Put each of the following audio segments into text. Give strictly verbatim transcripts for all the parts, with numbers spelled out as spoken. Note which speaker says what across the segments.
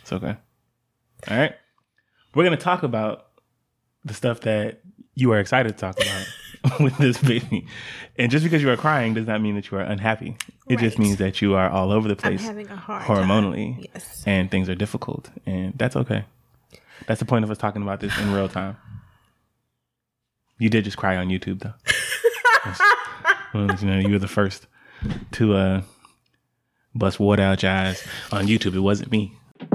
Speaker 1: It's okay. All right. We're going to talk about the stuff that you are excited to talk about with this baby. And just because you are crying does not mean that you are unhappy. It
Speaker 2: Right.
Speaker 1: just means that you are all over the place.
Speaker 2: I'm having a hard
Speaker 1: hormonally.
Speaker 2: time. Yes.
Speaker 1: And things are difficult. And that's okay. That's the point of us talking about this in real time. You did just cry on YouTube, though. Well, you know, you were the first to uh, bust water out your eyes on YouTube. It wasn't me.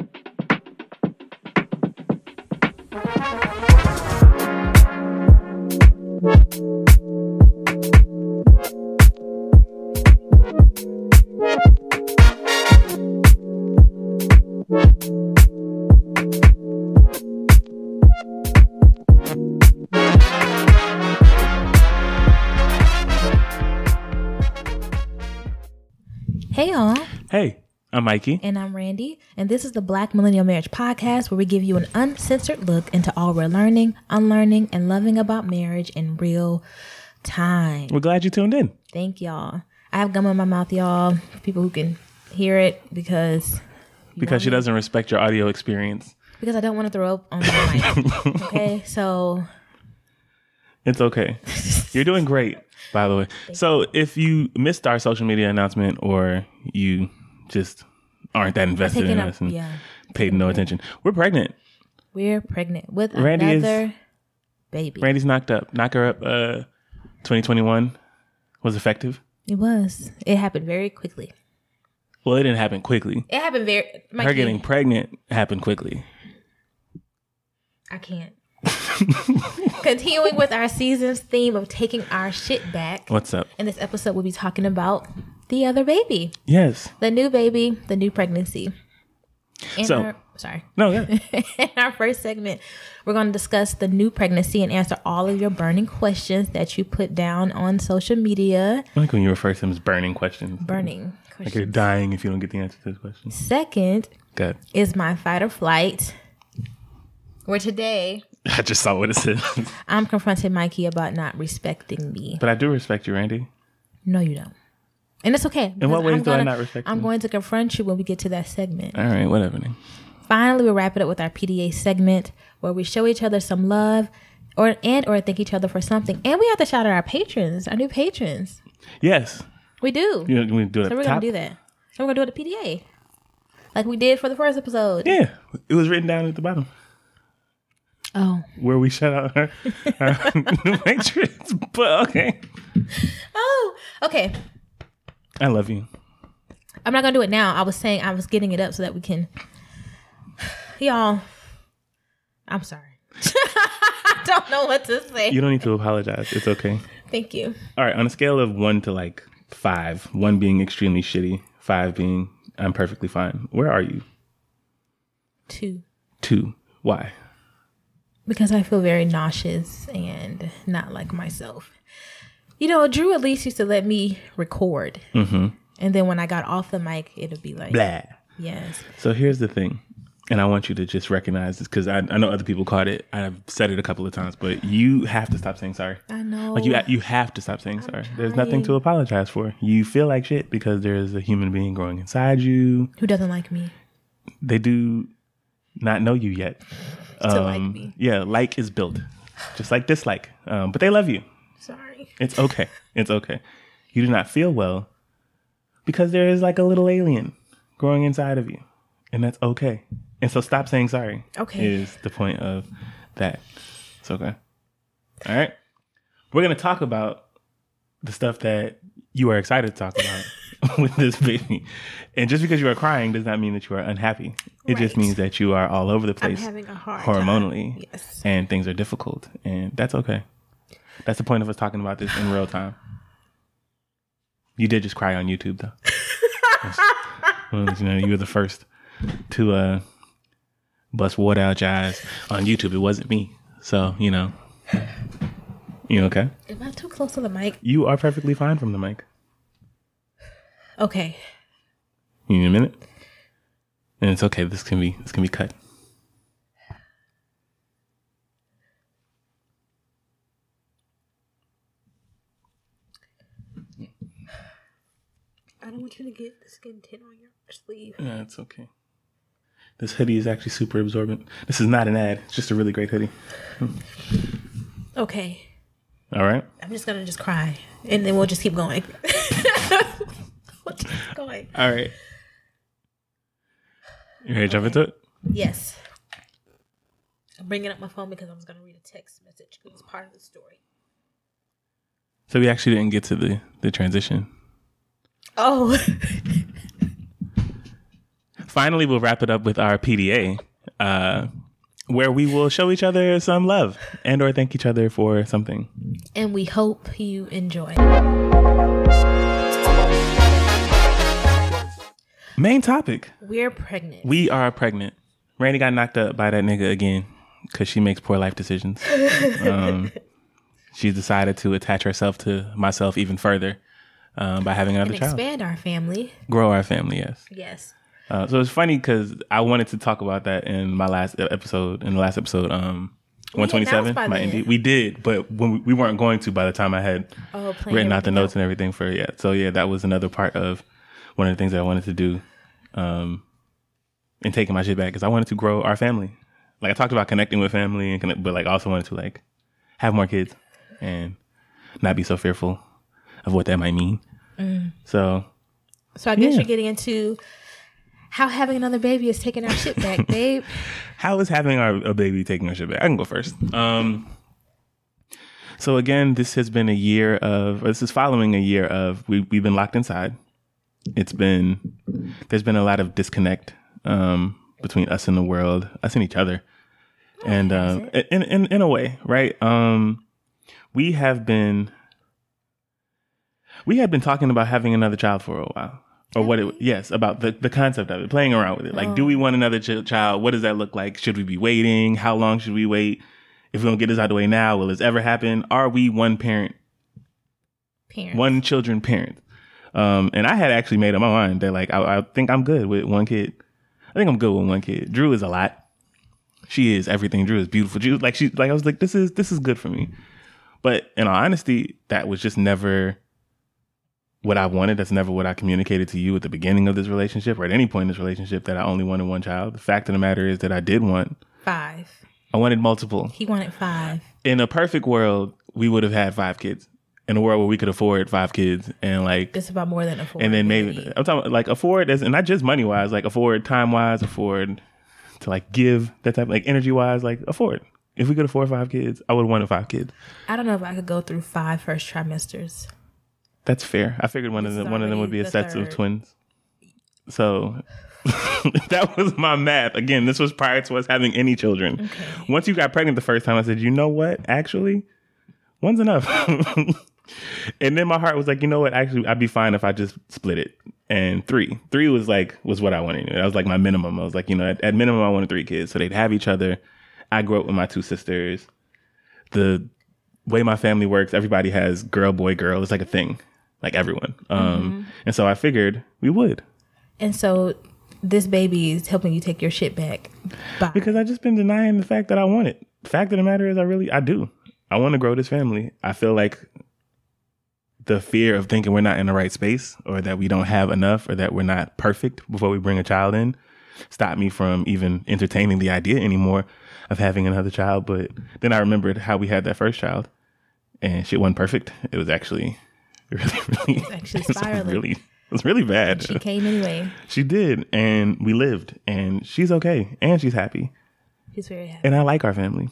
Speaker 2: Hey, y'all.
Speaker 1: Hey, I'm Mikey.
Speaker 2: And I'm Randy. And this is the Black Millennial Marriage Podcast, where we give you an uncensored look into all we're learning, unlearning, and loving about marriage in real time.
Speaker 1: We're glad you tuned in.
Speaker 2: Thank y'all. I have gum in my mouth, y'all. People who can hear it because...
Speaker 1: Because she doesn't respect your audio experience.
Speaker 2: Because I don't want to throw up on the mic. Okay, so...
Speaker 1: It's okay. You're doing great, by the way. So if you missed our social media announcement or you just aren't that invested in
Speaker 2: up,
Speaker 1: us and
Speaker 2: yeah.
Speaker 1: paid no attention, we're pregnant.
Speaker 2: We're pregnant with
Speaker 1: Randy
Speaker 2: another
Speaker 1: is,
Speaker 2: baby.
Speaker 1: Randy's knocked up. Knock her up. Uh, twenty twenty-one was effective.
Speaker 2: It was. It happened very quickly.
Speaker 1: Well, it didn't happen quickly.
Speaker 2: It happened very...
Speaker 1: Her
Speaker 2: Mikey,
Speaker 1: getting pregnant happened quickly.
Speaker 2: I can't. Continuing with our season's theme of taking our shit back.
Speaker 1: What's up?
Speaker 2: In this episode, we'll be talking about the other baby.
Speaker 1: Yes.
Speaker 2: The new baby, the new pregnancy. In
Speaker 1: So-
Speaker 2: our, sorry.
Speaker 1: No, yeah.
Speaker 2: In our first segment, we're going to discuss the new pregnancy and answer all of your burning questions that you put down on social media.
Speaker 1: I like when you refer to them as burning questions.
Speaker 2: Burning
Speaker 1: Like you're
Speaker 2: questions.
Speaker 1: dying if you don't get the answer to this question.
Speaker 2: Second
Speaker 1: Good.
Speaker 2: is my fight or flight, where today
Speaker 1: I just saw what it said.
Speaker 2: I'm confronting Mikey about not respecting me.
Speaker 1: But I do respect you, Randy.
Speaker 2: No, you don't. And it's okay.
Speaker 1: In what
Speaker 2: because
Speaker 1: ways
Speaker 2: I'm
Speaker 1: do I
Speaker 2: gonna-
Speaker 1: not respect
Speaker 2: I'm
Speaker 1: you?
Speaker 2: going to confront you when we get to that segment.
Speaker 1: All right, whatever. Then.
Speaker 2: Finally, we'll wrap it up with our P D A segment where we show each other some love or and or thank each other for something. And we have to shout out our patrons, our new patrons.
Speaker 1: Yes.
Speaker 2: We do.
Speaker 1: You know, we do it
Speaker 2: so
Speaker 1: at
Speaker 2: we're
Speaker 1: the
Speaker 2: going
Speaker 1: top.
Speaker 2: to do that. So we're going to do it at P D A. Like we did for the first episode.
Speaker 1: Yeah. It was written down at the bottom
Speaker 2: Oh.
Speaker 1: where we shout out our, our new patrons. But okay.
Speaker 2: Oh. Okay.
Speaker 1: I love you.
Speaker 2: I'm not going to do it now. I was saying I was getting it up so that we can... Y'all, I'm sorry. I don't know what to say.
Speaker 1: You don't need to apologize. It's okay.
Speaker 2: Thank you.
Speaker 1: All right. On a scale of one to like five, one being extremely shitty, five being I'm perfectly fine, where are you?
Speaker 2: Two.
Speaker 1: Two. Why?
Speaker 2: Because I feel very nauseous and not like myself. You know, Drew at least used to let me record.
Speaker 1: Mm-hmm.
Speaker 2: And then when I got off the mic, it'd be like,
Speaker 1: Blah.
Speaker 2: yes.
Speaker 1: So here's the thing. And I want you to just recognize this because I, I know other people caught it. I've said it a couple of times, but you have to stop saying sorry.
Speaker 2: I know.
Speaker 1: Like you, you have to stop saying sorry. There's
Speaker 2: trying.
Speaker 1: nothing to apologize for. You feel like shit because there is a human being growing inside you.
Speaker 2: Who doesn't like me?
Speaker 1: They do not know you yet.
Speaker 2: To like me.
Speaker 1: Yeah, like is built, just like dislike. Um, but they love you.
Speaker 2: Sorry.
Speaker 1: It's okay. It's okay. You do not feel well because there is like a little alien growing inside of you, and that's okay. And so stop saying sorry.
Speaker 2: Okay.
Speaker 1: Is the point of that. It's okay. All right. We're going to talk about the stuff that you are excited to talk about with this baby. And just because you are crying does not mean that you are unhappy. It just
Speaker 2: Right.
Speaker 1: means that you are all over the
Speaker 2: I'm
Speaker 1: place
Speaker 2: having a hard
Speaker 1: hormonally.
Speaker 2: time. Yes.
Speaker 1: And things are difficult. And that's okay. That's the point of us talking about this in real time. You did just cry on YouTube, though. Yes. Well, you know, you were the first to uh, bust water out your eyes on YouTube. It wasn't me. So, you know. You okay?
Speaker 2: Am I too close to the mic?
Speaker 1: You are perfectly fine from the mic.
Speaker 2: Okay.
Speaker 1: You need a minute? And it's okay. This can be this can be cut.
Speaker 2: I don't want you to get the skin tint on your sleeve.
Speaker 1: Yeah, it's okay. This hoodie is actually super absorbent. This is not an ad. It's just a really great hoodie.
Speaker 2: Okay.
Speaker 1: All right.
Speaker 2: I'm just going to just cry. And then we'll just keep going. we'll just keep going.
Speaker 1: All right. You ready to jump into it?
Speaker 2: Yes. I'm bringing up my phone because I was going to read a text message because it's part of the story.
Speaker 1: So we actually didn't get to the, the transition.
Speaker 2: Oh.
Speaker 1: Finally, we'll wrap it up with our P D A, uh, where we will show each other some love and or thank each other for something.
Speaker 2: And we hope you enjoy.
Speaker 1: Main topic.
Speaker 2: We're pregnant.
Speaker 1: We are pregnant. Randy got knocked up by that nigga again because she makes poor life decisions. Um, she decided to attach herself to myself even further um, by having another
Speaker 2: and
Speaker 1: child.
Speaker 2: Expand our family.
Speaker 1: Grow our family, yes.
Speaker 2: Yes.
Speaker 1: Uh, so it's funny because I wanted to talk about that in my last episode, in the last episode, um, one twenty-seven. My indie. We did, but when we, we weren't going to by the time I had
Speaker 2: oh,
Speaker 1: written out the notes out. and everything for it yet. So yeah, that was another part of one of the things that I wanted to do um, in taking my shit back because I wanted to grow our family. Like I talked about connecting with family, and connect, but like also wanted to like have more kids and not be so fearful of what that might mean. Mm. So,
Speaker 2: so I guess yeah. you're getting into how having another baby is taking our shit back, babe.
Speaker 1: How is having our a baby taking our shit back? I can go first. Um, so again, this has been a year of, or this is following a year of, we, we've been locked inside. It's been, there's been a lot of disconnect um, between us and the world, us and each other. Oh, and uh, in, in, in a way, right? Um, we have been, we had been talking about having another child for a while. Or what it, yes, about the, the concept of it, playing around with it. Like, oh. do we want another ch- child? What does that look like? Should we be waiting? How long should we wait? If we don't get this out of the way now, will this ever happen? Are we one parent,
Speaker 2: parents.
Speaker 1: one children parent? Um, and I had actually made up my mind that like, I, I think I'm good with one kid. I think I'm good with one kid. Drew is a lot. She is everything. Drew is beautiful. Drew, like she, like I was like, this is, this is good for me. But in all honesty, that was just never what I wanted. That's never what I communicated to you at the beginning of this relationship or at any point in this relationship, that I only wanted one child. The fact of the matter is that I did want
Speaker 2: five.
Speaker 1: I wanted multiple.
Speaker 2: He wanted five.
Speaker 1: In a perfect world, we would have had five kids. In a world where we could afford five kids and like
Speaker 2: it's about more than afford.
Speaker 1: And then maybe, maybe. I'm talking like afford as, and not just money wise, like afford time wise, afford to like give that type of, like energy wise, like afford. If we could afford five kids, I would have wanted five kids.
Speaker 2: I don't know if I could go through five first trimesters.
Speaker 1: That's fair. I figured one this of them one of them would be a set of twins. So that was my math. Again, this was prior to us having any children. Okay. Once you got pregnant the first time, I said, you know what? Actually, one's enough. And then my heart was like, you know what? Actually, I'd be fine if I just split it. And three. Three was like, was what I wanted. That was like my minimum. I was like, you know, at, at minimum, I wanted three kids. So they'd have each other. I grew up with my two sisters. The way my family works, everybody has girl, boy, girl. It's like a thing. Like everyone. Um, mm-hmm. And so I figured we would.
Speaker 2: And so this baby is helping you take your shit back. Bye.
Speaker 1: Because I've just been denying the fact that I want it. The fact of the matter is I really, I do. I want to grow this family. I feel like the fear of thinking we're not in the right space or that we don't have enough or that we're not perfect before we bring a child in stopped me from even entertaining the idea anymore of having another child. But then I remembered how we had that first child and shit wasn't perfect. It was actually... Really, really,
Speaker 2: it's actually spiraling.
Speaker 1: It was really, it was really bad.
Speaker 2: She came anyway.
Speaker 1: She did, and we lived, and she's okay, and she's happy.
Speaker 2: She's very happy,
Speaker 1: and I like our family.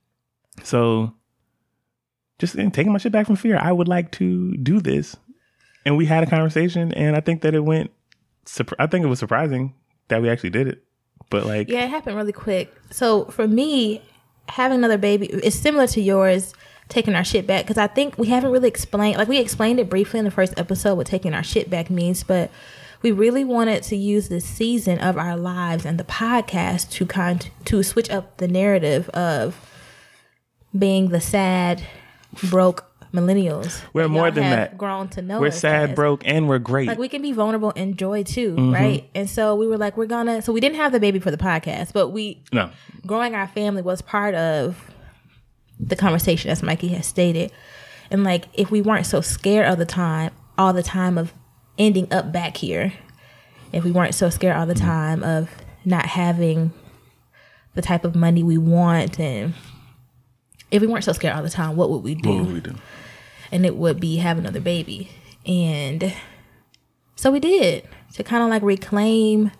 Speaker 1: So, just in taking my shit back from fear, I would like to do this, and we had a conversation, and I think that it went. I think it was surprising that we actually did it, but like,
Speaker 2: yeah, it happened really quick. So for me, having another baby is similar to yours. Taking our shit back, because I think we haven't really explained, like we explained it briefly in the first episode what taking our shit back means, but we really wanted to use this season of our lives and the podcast to kind to switch up the narrative of being the sad, broke millennials.
Speaker 1: We're more than that.
Speaker 2: Grown to know.
Speaker 1: We're sad, as. broke, and we're great.
Speaker 2: Like we can be vulnerable and joy too, mm-hmm. right? And so we were like, we're gonna. So we didn't have the baby for the podcast, but we
Speaker 1: no
Speaker 2: growing our family was part of the conversation, as Mikey has stated. And like, if we weren't so scared all the time, all the time of ending up back here, if we weren't so scared all the time of not having the type of money we want, and if we weren't so scared all the time, what would we do?
Speaker 1: What would we do?
Speaker 2: And it would be have another baby. And so we did, to kind of like reclaim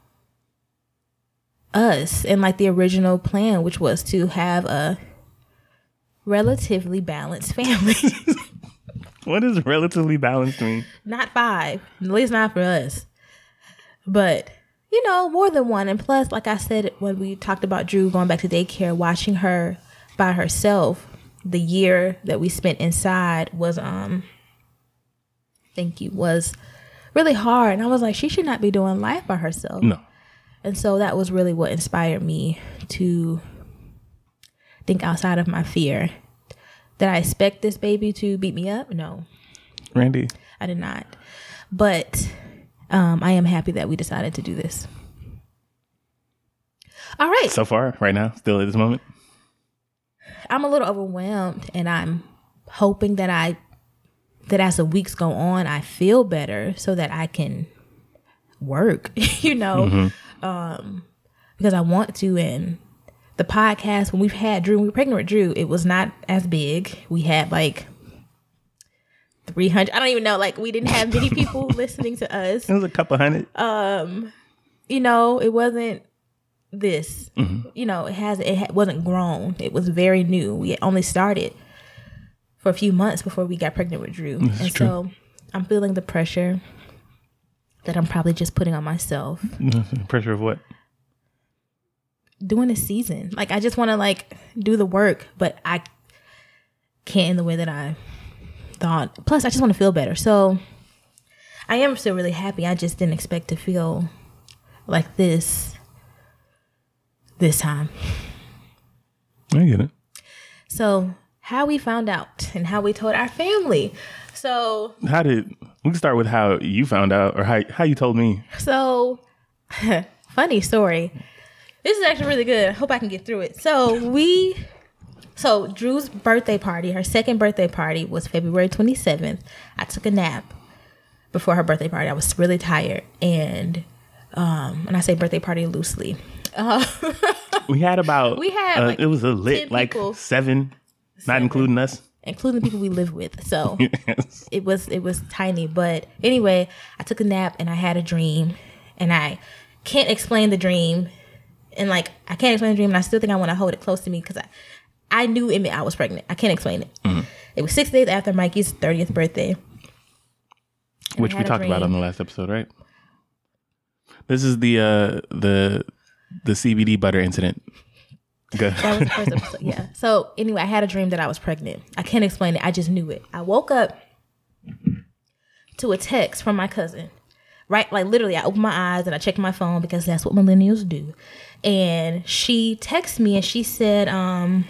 Speaker 2: us and like the original plan, which was to have a relatively balanced family.
Speaker 1: What does relatively balanced mean?
Speaker 2: Not five, at least not for us. But, you know, more than one. And plus, like I said, when we talked about Drew going back to daycare, watching her by herself, the year that we spent inside was, um, thank you, was really hard. And I was like, she should not be doing life by herself.
Speaker 1: No.
Speaker 2: And so that was really what inspired me to think outside of my fear. Did I expect this baby to beat me up? No.
Speaker 1: Randy?
Speaker 2: I did not. But um, I am happy that we decided to do this. All right.
Speaker 1: So far, right now, still at this moment?
Speaker 2: I'm a little overwhelmed, and I'm hoping that I, that as the weeks go on, I feel better so that I can work, you know, mm-hmm. um, because I want to. And the podcast, when we've had Drew, when we were pregnant with Drew, it was not as big. We had like three hundred. I don't even know. Like, we didn't have many people listening to us.
Speaker 1: It was a couple hundred.
Speaker 2: Um, you know, it wasn't this. Mm-hmm. You know, it has it ha- wasn't grown. It was very new. We only started for a few months before we got pregnant with Drew,
Speaker 1: That's
Speaker 2: and
Speaker 1: true.
Speaker 2: so I'm feeling the pressure that I'm probably just putting on myself.
Speaker 1: Pressure of what?
Speaker 2: Doing a season. Like, I just want to like do the work, but I can't in the way that I thought. Plus, I just want to feel better. So I am still really happy. I just didn't expect to feel like this this time.
Speaker 1: I get it.
Speaker 2: So how we found out and how we told our family. So
Speaker 1: how did we can start with how you found out, or how how you told me?
Speaker 2: So funny story. This is actually really good. I hope I can get through it. So we, so Drew's birthday party, her second birthday party was February twenty-seventh. I took a nap before her birthday party. I was really tired. And, um, and I say birthday party loosely. Uh,
Speaker 1: we had about,
Speaker 2: we had,
Speaker 1: uh,
Speaker 2: like,
Speaker 1: it was a lit, like seven, seven, not including us.
Speaker 2: Including the people we live with. So
Speaker 1: yes.
Speaker 2: it was, it was tiny. But anyway, I took a nap and I had a dream, and I can't explain the dream. And like, I can't explain the dream, and I still think I want to hold it close to me because I, I knew it meant I was pregnant. I can't explain it. Mm-hmm. It was six days after Mikey's thirtieth birthday.
Speaker 1: Which we talked about on the last episode, right? This is the uh, the the C B D butter incident. Go.
Speaker 2: That was the first episode, yeah. So anyway, I had a dream that I was pregnant. I can't explain it. I just knew it. I woke up to a text from my cousin. Right, like literally, I opened my eyes and I checked my phone because that's what millennials do. And she texted me and she said, um,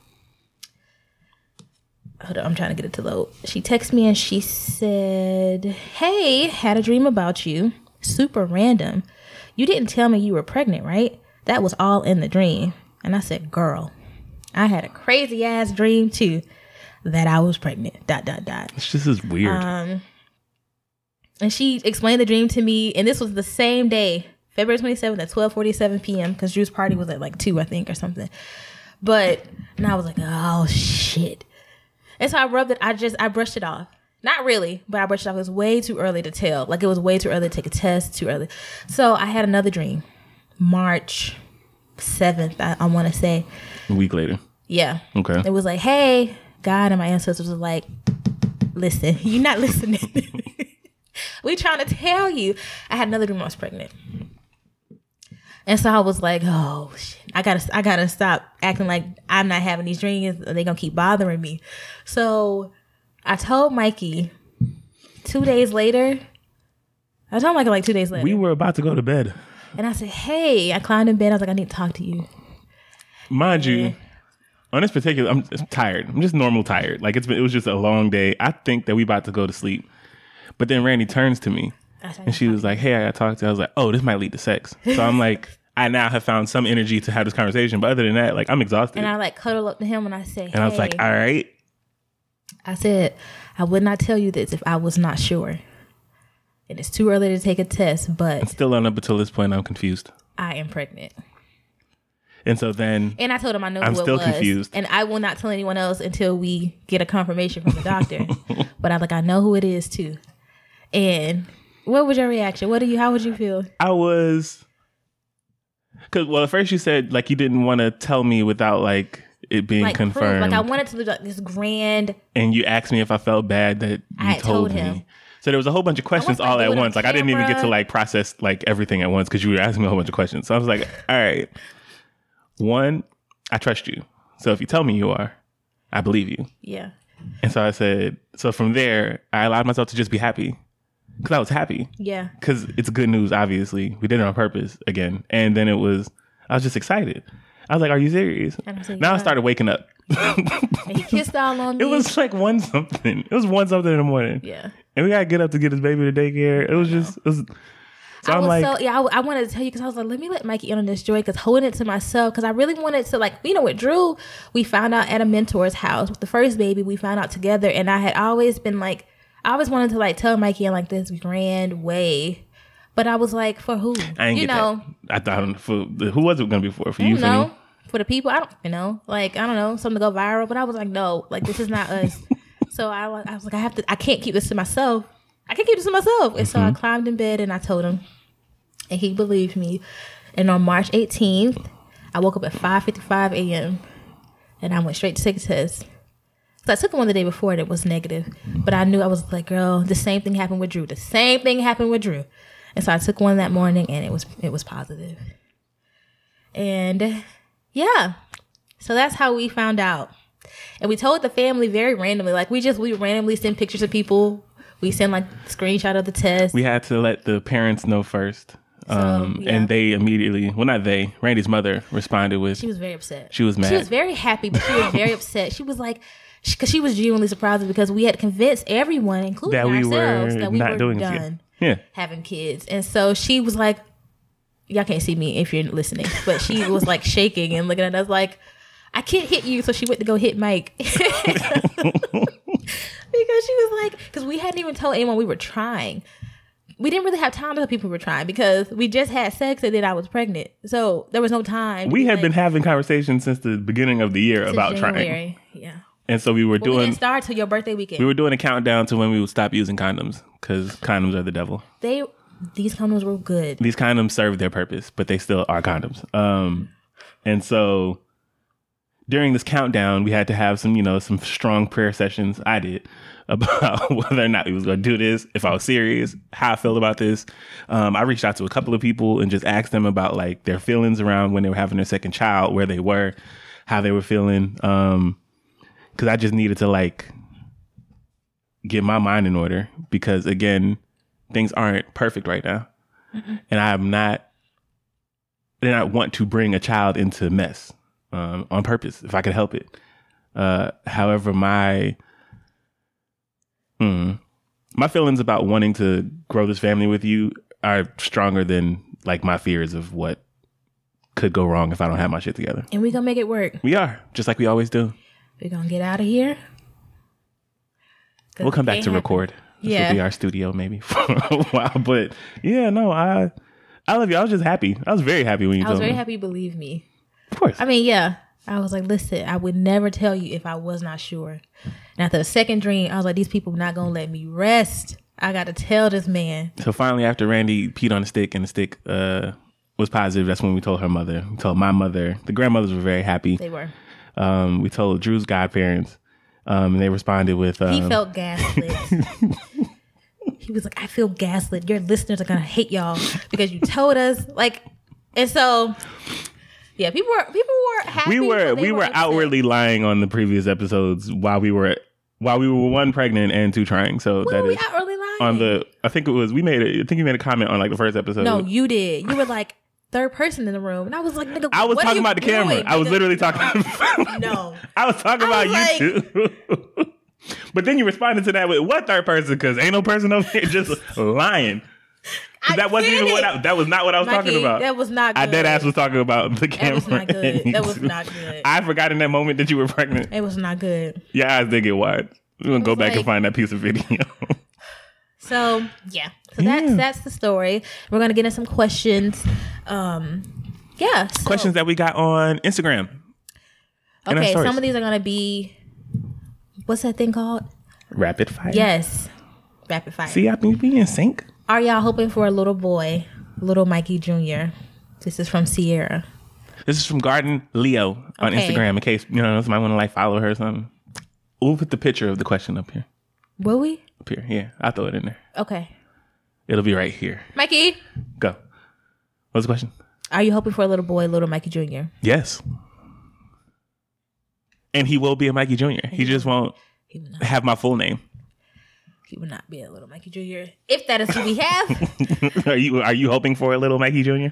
Speaker 2: hold on, I'm trying to get it to load. She texted me and she said, "Hey, had a dream about you. Super random. You didn't tell me you were pregnant, right? That was all in the dream." And I said, "Girl, I had a crazy ass dream too that I was pregnant. Dot dot dot."
Speaker 1: It's just is weird.
Speaker 2: Um. And she explained the dream to me, and this was the same day, February twenty-seventh at twelve forty-seven p.m. because Drew's party was at like two, I think, or something. But, and I was like, oh, shit. And so I rubbed it, I just, I brushed it off. Not really, but I brushed it off. It was way too early to tell. Like, it was way too early to take a test, too early. So I had another dream, March seventh, I, I want to say.
Speaker 1: A week later.
Speaker 2: Yeah.
Speaker 1: Okay.
Speaker 2: It was like, hey, God and my ancestors was like, listen, you're not listening. We trying to tell you. I had another dream I was pregnant. And so I was like, oh shit. I gotta I gotta stop acting like I'm not having these dreams. They're gonna keep bothering me. So I told Mikey two days later. I told Mikey like two days later.
Speaker 1: We were about to go to bed.
Speaker 2: And I said, hey, I climbed in bed. I was like, I need to talk to you.
Speaker 1: Mind
Speaker 2: yeah.
Speaker 1: you, on this particular, I'm just tired. I'm just normal tired. Like it's been, it was just a long day. I think that we about to go to sleep. But then Randy turns to me and she was like, hey, I got to talk to you. I was like, oh, this might lead to sex. So I'm like, I now have found some energy to have this conversation. But other than that, like, I'm exhausted.
Speaker 2: And I like cuddle up to him and I say, hey.
Speaker 1: And I was like, all right.
Speaker 2: I said, I would not tell you this if I was not sure. And it's too early to take a test, but.
Speaker 1: Still on up until this point, I'm confused.
Speaker 2: I am pregnant.
Speaker 1: And so then...
Speaker 2: And I told him I know
Speaker 1: I'm
Speaker 2: who it
Speaker 1: still
Speaker 2: was.
Speaker 1: confused.
Speaker 2: And I will not tell anyone else until we get a confirmation from the doctor. But I'm like, I know who it is too. And what was your reaction? What do you, how would you feel?
Speaker 1: I was... Because, well, at first you said, like, you didn't want to tell me without, like, it being
Speaker 2: like,
Speaker 1: confirmed.
Speaker 2: Proof. Like, I wanted to look like this grand...
Speaker 1: And you asked me if I felt bad that you
Speaker 2: I had
Speaker 1: told,
Speaker 2: told
Speaker 1: me.
Speaker 2: him.
Speaker 1: So there was a whole bunch of questions
Speaker 2: like,
Speaker 1: all at
Speaker 2: doing
Speaker 1: once.
Speaker 2: a
Speaker 1: Like, I didn't even get to,
Speaker 2: camera.
Speaker 1: like, process, like, everything at once because you were asking me a whole bunch of questions. So I was like, all right. One, I trust you. So if you tell me you are, I believe you.
Speaker 2: Yeah.
Speaker 1: And so I said, so from there, I allowed myself to just be happy. Because I was happy.
Speaker 2: Yeah.
Speaker 1: Because it's good news, obviously. We did it on purpose again. And then it was, I was just excited. I was like, are you serious?
Speaker 2: And I said,
Speaker 1: now I
Speaker 2: yeah.
Speaker 1: started waking up.
Speaker 2: And he kissed all on me.
Speaker 1: It was like one something. It was one something in the morning.
Speaker 2: Yeah.
Speaker 1: And we got to get up to get his baby to daycare. It was just, it was, so
Speaker 2: I
Speaker 1: I'm
Speaker 2: was
Speaker 1: like,
Speaker 2: so, yeah, I, I wanted to tell you because I was like, let me let Mikey in on this joy because holding it to myself because I really wanted to, like, you know, with Drew, we found out at a mentor's house with the first baby, we found out together. And I had always been like, I always wanted to, like, tell Mikey in, like, this grand way. But I was like, for who?
Speaker 1: I ain't
Speaker 2: you
Speaker 1: get
Speaker 2: know,
Speaker 1: that. I thought, for, who was it going to be for? For
Speaker 2: I
Speaker 1: you,
Speaker 2: don't
Speaker 1: for
Speaker 2: know.
Speaker 1: me?
Speaker 2: For the people, I don't, you know, like, I don't know, something to go viral. But I was like, no, like, this is not us. So I, I was like, I have to, I can't keep this to myself. I can't keep this to myself. And so
Speaker 1: Mm-hmm.
Speaker 2: I climbed in bed and I told him. And he believed me. And on March eighteenth, I woke up at five fifty-five a.m. and I went straight to take a test. So I took one the day before and it was negative. But I knew, I was like, girl, the same thing happened with Drew. The same thing happened with Drew. And so I took one that morning and it was it was positive. And yeah. So that's how we found out. And we told the family very randomly. Like we just we randomly send pictures of people. We send like screenshot of the test.
Speaker 1: We had to let the parents know first. Um,
Speaker 2: yeah.
Speaker 1: And they immediately, well, not they, Randy's mother responded with,
Speaker 2: She was very upset.
Speaker 1: She was mad.
Speaker 2: She was very happy, but she was very upset. She was like, because she was genuinely surprised because we had convinced everyone, including
Speaker 1: that we
Speaker 2: ourselves,
Speaker 1: were
Speaker 2: that we
Speaker 1: not
Speaker 2: were
Speaker 1: doing
Speaker 2: done
Speaker 1: it. Yeah.
Speaker 2: having kids. And so she was like, y'all can't see me if you're listening, but she was like shaking and looking at us like, I can't hit you. So she went to go hit Mike. Because she was like, because we hadn't even told anyone we were trying. We didn't really have time to tell people we were trying because we just had sex and then I was pregnant. So there was no time.
Speaker 1: We had
Speaker 2: like,
Speaker 1: been having conversations since the beginning of the year
Speaker 2: since
Speaker 1: about trying.
Speaker 2: January. Yeah.
Speaker 1: And so we were
Speaker 2: Well, we
Speaker 1: doing,
Speaker 2: didn't start till your birthday weekend.
Speaker 1: we were doing a countdown to when we would stop using condoms because condoms are the devil.
Speaker 2: they these condoms were good.
Speaker 1: These condoms serve their purpose, but they still are condoms. Um, and so during this countdown, we had to have some, you know, some strong prayer sessions. I did about whether or not we was going to do this, if I was serious, how I felt about this. Um, I reached out to a couple of people and just asked them about like their feelings around when they were having their second child, where they were, how they were feeling. Um, cause I just needed to like get my mind in order because again, things aren't perfect right now. Mm-mm. And I'm not, I did not want to bring a child into mess um, on purpose if I could help it. Uh, however, my mm, my feelings about wanting to grow this family with you are stronger than like my fears of what could go wrong if I don't have my shit together.
Speaker 2: And we gonna make it work.
Speaker 1: We are, just like we always do.
Speaker 2: We're gonna get out of here.
Speaker 1: We'll come back to record. This
Speaker 2: Yeah.
Speaker 1: will be our studio maybe for a while. But yeah, no, I I love you. I was just happy. I was very happy when you
Speaker 2: I was
Speaker 1: told
Speaker 2: very
Speaker 1: me.
Speaker 2: happy you believe me.
Speaker 1: Of course.
Speaker 2: I mean, yeah. I was like, listen, I would never tell you if I was not sure. And after the second dream, I was like, these people not gonna let me rest. I got to tell this man.
Speaker 1: So finally, after Randy peed on the stick and the stick uh, was positive, that's when we told her mother. We told my mother. The grandmothers were very happy.
Speaker 2: They were.
Speaker 1: Um, we told Drew's godparents, um, and they responded with... Um,
Speaker 2: He felt gaslit. He was like, I feel gaslit. Your listeners are going to hate y'all because you told us. Like, and so... Yeah, people were people were happy.
Speaker 1: we were
Speaker 2: but they
Speaker 1: we were
Speaker 2: upset.
Speaker 1: outwardly lying on the previous episodes while we were while we were one pregnant and two trying. So
Speaker 2: When
Speaker 1: that
Speaker 2: were we
Speaker 1: is
Speaker 2: outwardly lying?
Speaker 1: on the. I think it was we made. A, I think you made a comment on like the first episode.
Speaker 2: No, you did. You were like third person in the room, and I was like, "Nigga,
Speaker 1: I was
Speaker 2: what
Speaker 1: talking
Speaker 2: are you
Speaker 1: about the camera.
Speaker 2: doing,
Speaker 1: I was
Speaker 2: nigga?
Speaker 1: literally talking. About,
Speaker 2: No,
Speaker 1: I was talking
Speaker 2: I
Speaker 1: about
Speaker 2: was
Speaker 1: you
Speaker 2: like-
Speaker 1: two. But then you responded to that with what third person? Because ain't no person over here just lying.
Speaker 2: I
Speaker 1: That wasn't
Speaker 2: did
Speaker 1: even
Speaker 2: it.
Speaker 1: what I, that was not what I was
Speaker 2: Mikey,
Speaker 1: talking about.
Speaker 2: That was not good.
Speaker 1: I dead ass was talking about the camera.
Speaker 2: was not good.
Speaker 1: and you
Speaker 2: That was
Speaker 1: two.
Speaker 2: not good.
Speaker 1: I forgot in that moment that you were pregnant.
Speaker 2: It was not good.
Speaker 1: Your eyes did get wide. We're gonna go
Speaker 2: was
Speaker 1: back and
Speaker 2: like-
Speaker 1: find that piece of video.
Speaker 2: So yeah, so that's
Speaker 1: Yeah.
Speaker 2: that's the story. We're gonna get in some questions. Um, yeah, so,
Speaker 1: Questions that we got on Instagram. and our
Speaker 2: Okay,
Speaker 1: stories.
Speaker 2: some of these are gonna be what's that thing called?
Speaker 1: Rapid fire.
Speaker 2: Yes, rapid fire.
Speaker 1: See, I mean, we in sync.
Speaker 2: Are y'all hoping for a little boy, little Mikey Junior? This is from Sierra.
Speaker 1: This is from Garden Leo on
Speaker 2: Okay.
Speaker 1: Instagram. In case you know somebody want to like follow her or something. We'll put the picture of the question up here.
Speaker 2: Will we?
Speaker 1: Up here, yeah. I'll throw it in there.
Speaker 2: Okay,
Speaker 1: It'll be right here.
Speaker 2: Mikey.
Speaker 1: Go. What's the question?
Speaker 2: Are you hoping for a little boy, little Mikey Junior?
Speaker 1: Yes. And he will be a Mikey Junior He just won't
Speaker 2: He will not.
Speaker 1: have my full name.
Speaker 2: He will not be a little Mikey Junior If that is who we have,
Speaker 1: are you are you hoping for a little Mikey Junior?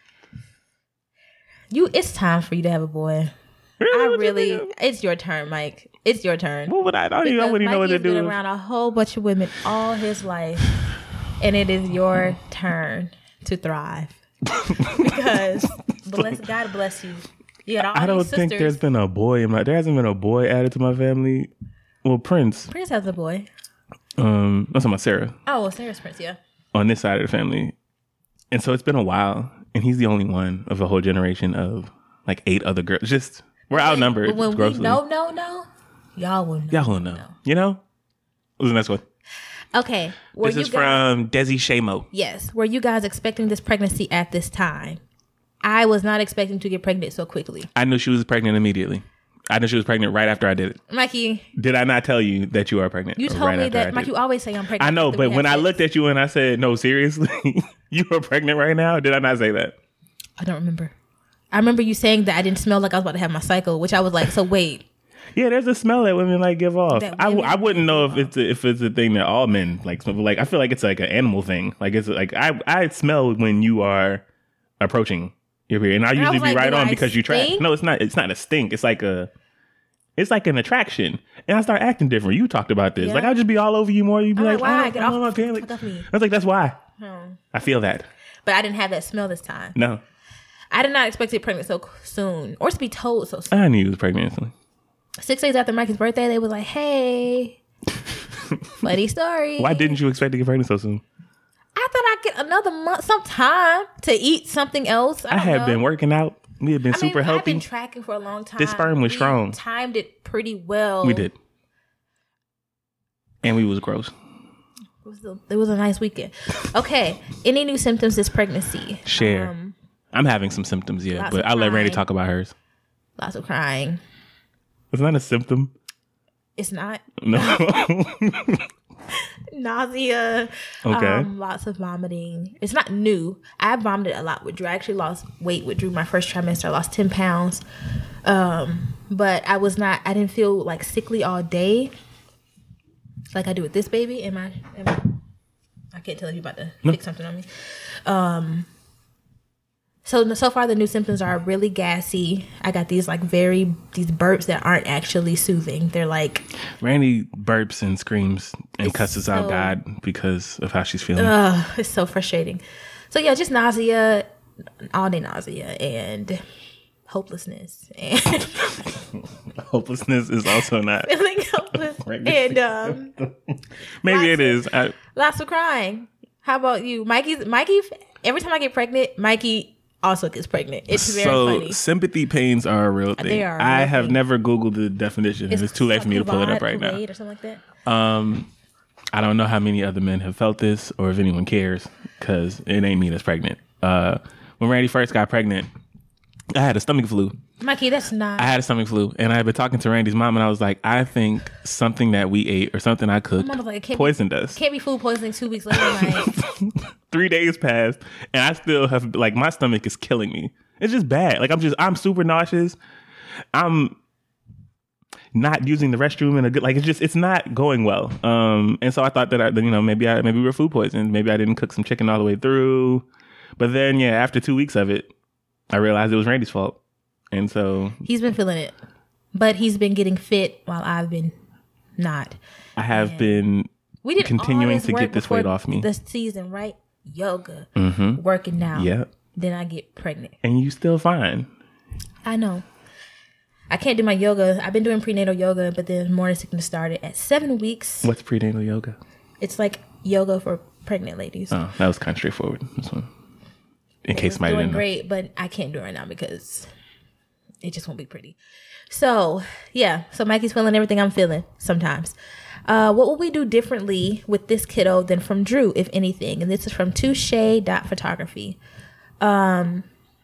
Speaker 2: you. It's time for you to have a boy.
Speaker 1: Really?
Speaker 2: I
Speaker 1: What you
Speaker 2: really.
Speaker 1: think?
Speaker 2: It's your turn, Mike. It's your turn.
Speaker 1: What would I? I don't even, I
Speaker 2: Because
Speaker 1: wouldn't even know what to
Speaker 2: Mikey's been
Speaker 1: do.
Speaker 2: around a whole bunch of women all his life, and it is your turn to thrive. Because bless God bless you. You got all
Speaker 1: I don't
Speaker 2: these
Speaker 1: think
Speaker 2: sisters.
Speaker 1: there's been a boy in my. There hasn't been a boy added to my family. Well, Prince.
Speaker 2: Prince has a boy.
Speaker 1: Um, I'm talking about Sarah
Speaker 2: Oh, well, Sarah's Prince, yeah.
Speaker 1: on this side of the family, and so it's been a while, and he's the only one of a whole generation of like eight other girls. Just we're outnumbered.
Speaker 2: But when we
Speaker 1: grossly.
Speaker 2: know, no, no, y'all will know.
Speaker 1: Y'all will know. You know. What's the next one?
Speaker 2: Okay. Were
Speaker 1: This
Speaker 2: you
Speaker 1: is
Speaker 2: guys,
Speaker 1: from Desi Shamo.
Speaker 2: yes. Were you guys expecting this pregnancy at this time? I was not expecting to get pregnant so quickly.
Speaker 1: I knew she was pregnant immediately. I knew she was pregnant right after I did it.
Speaker 2: Mikey,
Speaker 1: Did I not tell you that you are pregnant?
Speaker 2: you told
Speaker 1: right
Speaker 2: me
Speaker 1: after I
Speaker 2: that.
Speaker 1: did
Speaker 2: Mike,
Speaker 1: it?
Speaker 2: you always say I'm pregnant.
Speaker 1: I know,
Speaker 2: after
Speaker 1: but
Speaker 2: we
Speaker 1: when
Speaker 2: have
Speaker 1: I
Speaker 2: sex.
Speaker 1: looked at you and I said, "No, seriously, you are pregnant right now," did I not say that?
Speaker 2: I don't remember. I remember you saying that I didn't smell like I was about to have my cycle, which I was like, so wait.
Speaker 1: Yeah, there's a smell that women like give off.
Speaker 2: That
Speaker 1: I, w-
Speaker 2: women
Speaker 1: I wouldn't know if it's a, if it's a thing that all men like smell. Like I feel like it's like an animal thing. Like it's like I I smell when you are approaching your period, and I usually
Speaker 2: was like,
Speaker 1: be right
Speaker 2: do
Speaker 1: on
Speaker 2: I
Speaker 1: because you track.
Speaker 2: stink?
Speaker 1: No, it's not. It's not a stink. It's like a. It's like an attraction, and I start acting different. You talked about this.
Speaker 2: Yeah.
Speaker 1: Like I'll just be all over you more. You'd be
Speaker 2: I'm
Speaker 1: like,
Speaker 2: like, why?
Speaker 1: "Oh,
Speaker 2: Get
Speaker 1: I'm
Speaker 2: off-
Speaker 1: on my period."
Speaker 2: fuck off me.
Speaker 1: I was like, "That's why."
Speaker 2: Oh.
Speaker 1: I feel that.
Speaker 2: But I didn't have that smell this time.
Speaker 1: No,
Speaker 2: I did not expect to get pregnant so soon, or to be told so soon.
Speaker 1: I knew you was pregnant instantly.
Speaker 2: Six days after Mikey's birthday, they was like, "Hey, funny story."
Speaker 1: Why didn't you expect to get pregnant so soon?
Speaker 2: I thought I'd get another month, some time to eat something else. I,
Speaker 1: I
Speaker 2: don't
Speaker 1: had
Speaker 2: know.
Speaker 1: been working out. We had been
Speaker 2: I mean,
Speaker 1: super
Speaker 2: I've
Speaker 1: healthy.
Speaker 2: been tracking for a long time.
Speaker 1: The sperm was
Speaker 2: We
Speaker 1: strong.
Speaker 2: Timed it pretty well.
Speaker 1: We did, and we was gross.
Speaker 2: It was a, it was a nice weekend. Okay. Any new symptoms this pregnancy?
Speaker 1: Share.
Speaker 2: Um,
Speaker 1: I'm having some symptoms, yeah,
Speaker 2: lots
Speaker 1: but
Speaker 2: of
Speaker 1: I'll let Randy
Speaker 2: crying.
Speaker 1: talk about hers.
Speaker 2: lots of crying.
Speaker 1: It's not a symptom.
Speaker 2: It's not
Speaker 1: No.
Speaker 2: nausea.
Speaker 1: Okay.
Speaker 2: Um, lots of vomiting. It's not new. I vomited a lot with Drew. I actually lost weight with Drew my first trimester. I lost ten pounds. Um, but I was not. I didn't feel like sickly all day, like I do with this baby. Am I? Am I, I can't tell if you're about to fix something on me. Um. So so far the new symptoms are really gassy. I got these like very these burps that aren't actually soothing. They're like
Speaker 1: Randy burps and screams and
Speaker 2: It's
Speaker 1: cusses out
Speaker 2: so-
Speaker 1: God because of how she's feeling.
Speaker 2: Ugh, it's so frustrating. So yeah, just nausea, all day nausea, and hopelessness, and
Speaker 1: Hopelessness is also not.
Speaker 2: feeling hopeless, and um,
Speaker 1: Maybe it
Speaker 2: lots
Speaker 1: is. I,
Speaker 2: lots of crying. How about you, Mikey's? Mikey, every time I get pregnant, Mikey also gets pregnant. It's very
Speaker 1: so
Speaker 2: funny.
Speaker 1: sympathy pains are a real thing.
Speaker 2: They are a
Speaker 1: I
Speaker 2: real
Speaker 1: have
Speaker 2: thing.
Speaker 1: never Googled the definition. It's, too late for me to pull it up right now.
Speaker 2: Kuwait or something like that.
Speaker 1: Um, I don't know how many other men have felt this or if anyone cares because it ain't me that's pregnant. Uh, when Randy first got pregnant, I had a stomach flu.
Speaker 2: Mikey, that's not.
Speaker 1: I had a stomach flu, and I had been talking to Randy's mom, and I was like, I think something that we ate or something I cooked
Speaker 2: Mom was like, it can't
Speaker 1: poisoned us.
Speaker 2: Can't be food poisoning two weeks later. Like,
Speaker 1: Three days passed, and I still have like my stomach is killing me. It's just bad. Like I'm just I'm super nauseous. I'm not using the restroom in a good like it's just it's not going well. Um, and so I thought that I you know maybe I maybe we were food poisoned. Maybe I didn't cook some chicken all the way through. But then yeah, after two weeks of it, I realized it was Randy's fault, and so
Speaker 2: he's been feeling it, but he's been getting fit while I've been not.
Speaker 1: I have been
Speaker 2: We did
Speaker 1: continuing
Speaker 2: all this
Speaker 1: to
Speaker 2: work
Speaker 1: get this weight
Speaker 2: before
Speaker 1: off me.
Speaker 2: This season, right? Yoga,
Speaker 1: Mm-hmm.
Speaker 2: working out.
Speaker 1: Yeah,
Speaker 2: Then I get pregnant.
Speaker 1: and you still fine.
Speaker 2: I know. I can't do my yoga. I've been doing prenatal yoga, but then morning sickness started at seven weeks.
Speaker 1: What's prenatal yoga?
Speaker 2: It's like yoga for pregnant ladies.
Speaker 1: Oh, that was kind of straightforward. This one, in
Speaker 2: It
Speaker 1: case
Speaker 2: was
Speaker 1: somebody
Speaker 2: doing
Speaker 1: didn't know.
Speaker 2: great, but I can't do it right now because it just won't be pretty. So yeah, so Mikey's feeling everything I'm feeling sometimes. Uh, what will we do differently with this kiddo than from Drew, if anything? And this is from touche dot photography. Um,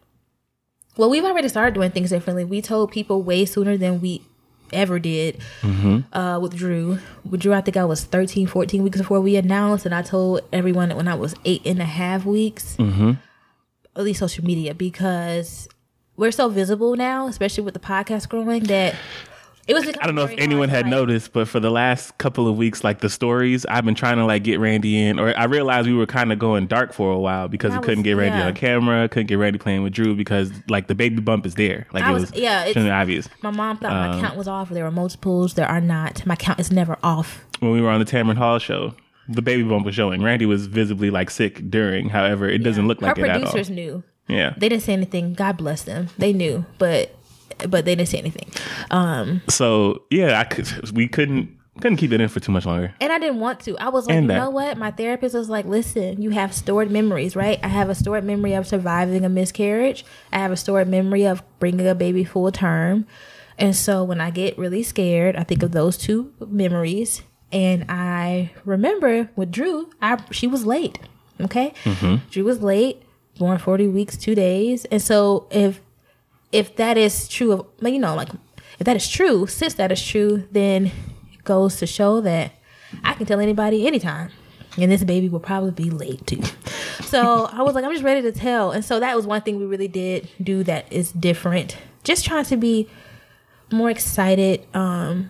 Speaker 2: well, we've already started doing things differently. We told people way sooner than we ever did
Speaker 1: Mm-hmm.
Speaker 2: uh, with Drew. With Drew, I think I was thirteen, fourteen weeks before we announced. And I told everyone that when I was eight and a half weeks,
Speaker 1: Mm-hmm.
Speaker 2: at least social media, because we're so visible now, especially with the podcast growing, that it was.
Speaker 1: I don't know if anyone had
Speaker 2: like,
Speaker 1: noticed, but for the last couple of weeks, like the stories, I've been trying to like get Randy in, or I realized we were kind of going dark for a while because
Speaker 2: I
Speaker 1: we couldn't
Speaker 2: was-
Speaker 1: get Randy
Speaker 2: yeah.
Speaker 1: on camera, couldn't get Randy playing with Drew because like the baby bump is there. Like
Speaker 2: I
Speaker 1: it
Speaker 2: was-
Speaker 1: was,
Speaker 2: yeah, it's-
Speaker 1: extremely obvious.
Speaker 2: My mom thought
Speaker 1: Um,
Speaker 2: my count was off. There were multiples. There are not. My count is never off.
Speaker 1: When we were on the Tamron Hall show, the baby bump was showing. Randy was visibly like sick during. However, it doesn't look like
Speaker 2: Her
Speaker 1: it at all.
Speaker 2: producers knew.
Speaker 1: Yeah.
Speaker 2: They didn't say anything. God bless them. They knew, but but they didn't say anything. Um,
Speaker 1: So yeah, I could, we couldn't couldn't keep it in for too much longer.
Speaker 2: and I didn't want to. I was like,
Speaker 1: And
Speaker 2: you
Speaker 1: that.
Speaker 2: know what? My therapist was like, listen, you have stored memories, right? I have a stored memory of surviving a miscarriage. I have a stored memory of bringing a baby full term. And so when I get really scared, I think of those two memories. And I remember with Drew, I she was late. Okay,
Speaker 1: Mm-hmm.
Speaker 2: Drew was late, born forty weeks, two days. And so if if that is true of, you know, like if that is true, since that is true, then it goes to show that I can tell anybody anytime. And this baby will probably be late too. So I was like, I'm just ready to tell. And so that was one thing we really did do that is different. Just trying to be more excited um,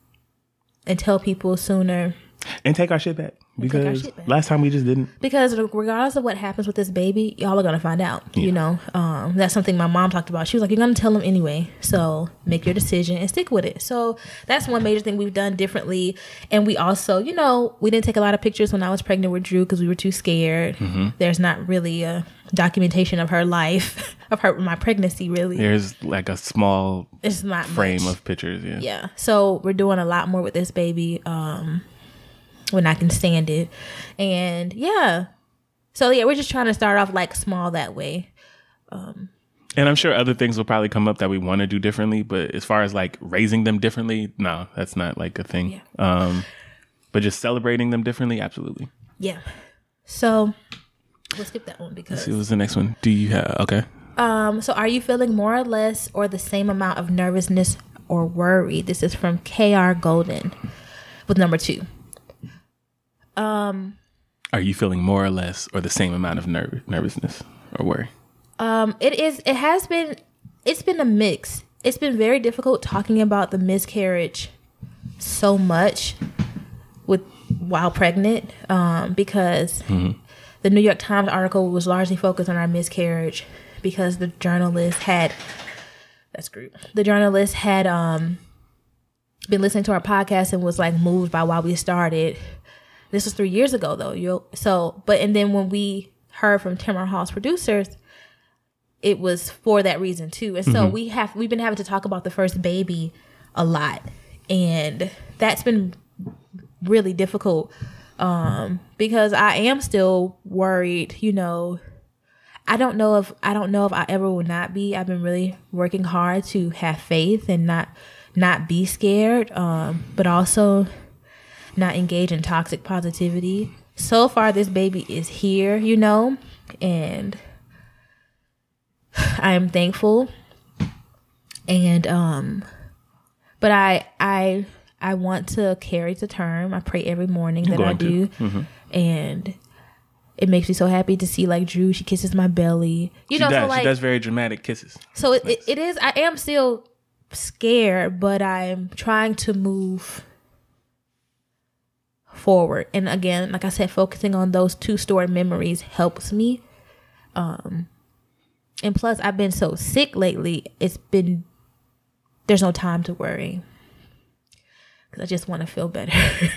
Speaker 2: and tell people sooner.
Speaker 1: And take our shit back.
Speaker 2: take our
Speaker 1: Because
Speaker 2: shit back.
Speaker 1: last time we just didn't.
Speaker 2: Because regardless of what happens with this baby, y'all are going to find out.
Speaker 1: Yeah.
Speaker 2: You know, um, that's something my mom talked about. She was like, you're going to tell them anyway. So make your decision and stick with it. So that's one major thing we've done differently. And we also, you know, we didn't take a lot of pictures when I was pregnant with Drew because we were too scared.
Speaker 1: Mm-hmm.
Speaker 2: There's not really a documentation of her life, of her my pregnancy, really.
Speaker 1: There's like a small
Speaker 2: It's not
Speaker 1: frame
Speaker 2: much.
Speaker 1: of pictures. Yeah.
Speaker 2: Yeah. So we're doing a lot more with this baby um, when I can stand it. And yeah. So yeah, we're just trying to start off like small that way.
Speaker 1: And I'm sure other things will probably come up that we want to do differently. But as far as like raising them differently, no, that's not like a thing.
Speaker 2: Yeah.
Speaker 1: Um, but just celebrating them differently, absolutely.
Speaker 2: Yeah. So we'll skip that one
Speaker 1: Let's
Speaker 2: because.
Speaker 1: see what's the next one. Do you have, okay.
Speaker 2: Um, so are you feeling more or less or the same amount of nervousness or worry? This is from K R Golden with number two. Um,
Speaker 1: Are you feeling more or less or the same amount of nerv- nervousness or worry?
Speaker 2: um, it is, it has been, it's been a mix. It's been very difficult talking about the miscarriage so much with while pregnant, um, because
Speaker 1: Mm-hmm.
Speaker 2: the New York Times article was largely focused on our miscarriage because the journalist had, that's group, the journalist had, um, been listening to our podcast and was like moved by why we started. This was three years ago though. You so, but and then when we heard from Tamron Hall's producers, it was for that reason too. And so we have we've been having to talk about the first baby a lot, and that's been really difficult um, because I am still worried. You know, I don't know if I don't know if I ever will not be. I've been really working hard to have faith and not not be scared, um, but also not engage in toxic positivity. So far, this baby is here, you know, and I am thankful. And um, but I I I want to carry to term. I pray every morning that I
Speaker 1: going to.
Speaker 2: do,
Speaker 1: Mhm.
Speaker 2: and it makes me so happy to see like Drew. She kisses my belly, you
Speaker 1: She
Speaker 2: know.
Speaker 1: does.
Speaker 2: So like,
Speaker 1: she does very dramatic kisses.
Speaker 2: so it, it, it is. I am still scared, but I'm trying to move forward. And again, like I said, focusing on those two stored memories helps me. Um, and plus, I've been so sick lately. It's been there's no time to worry because I just want to feel better.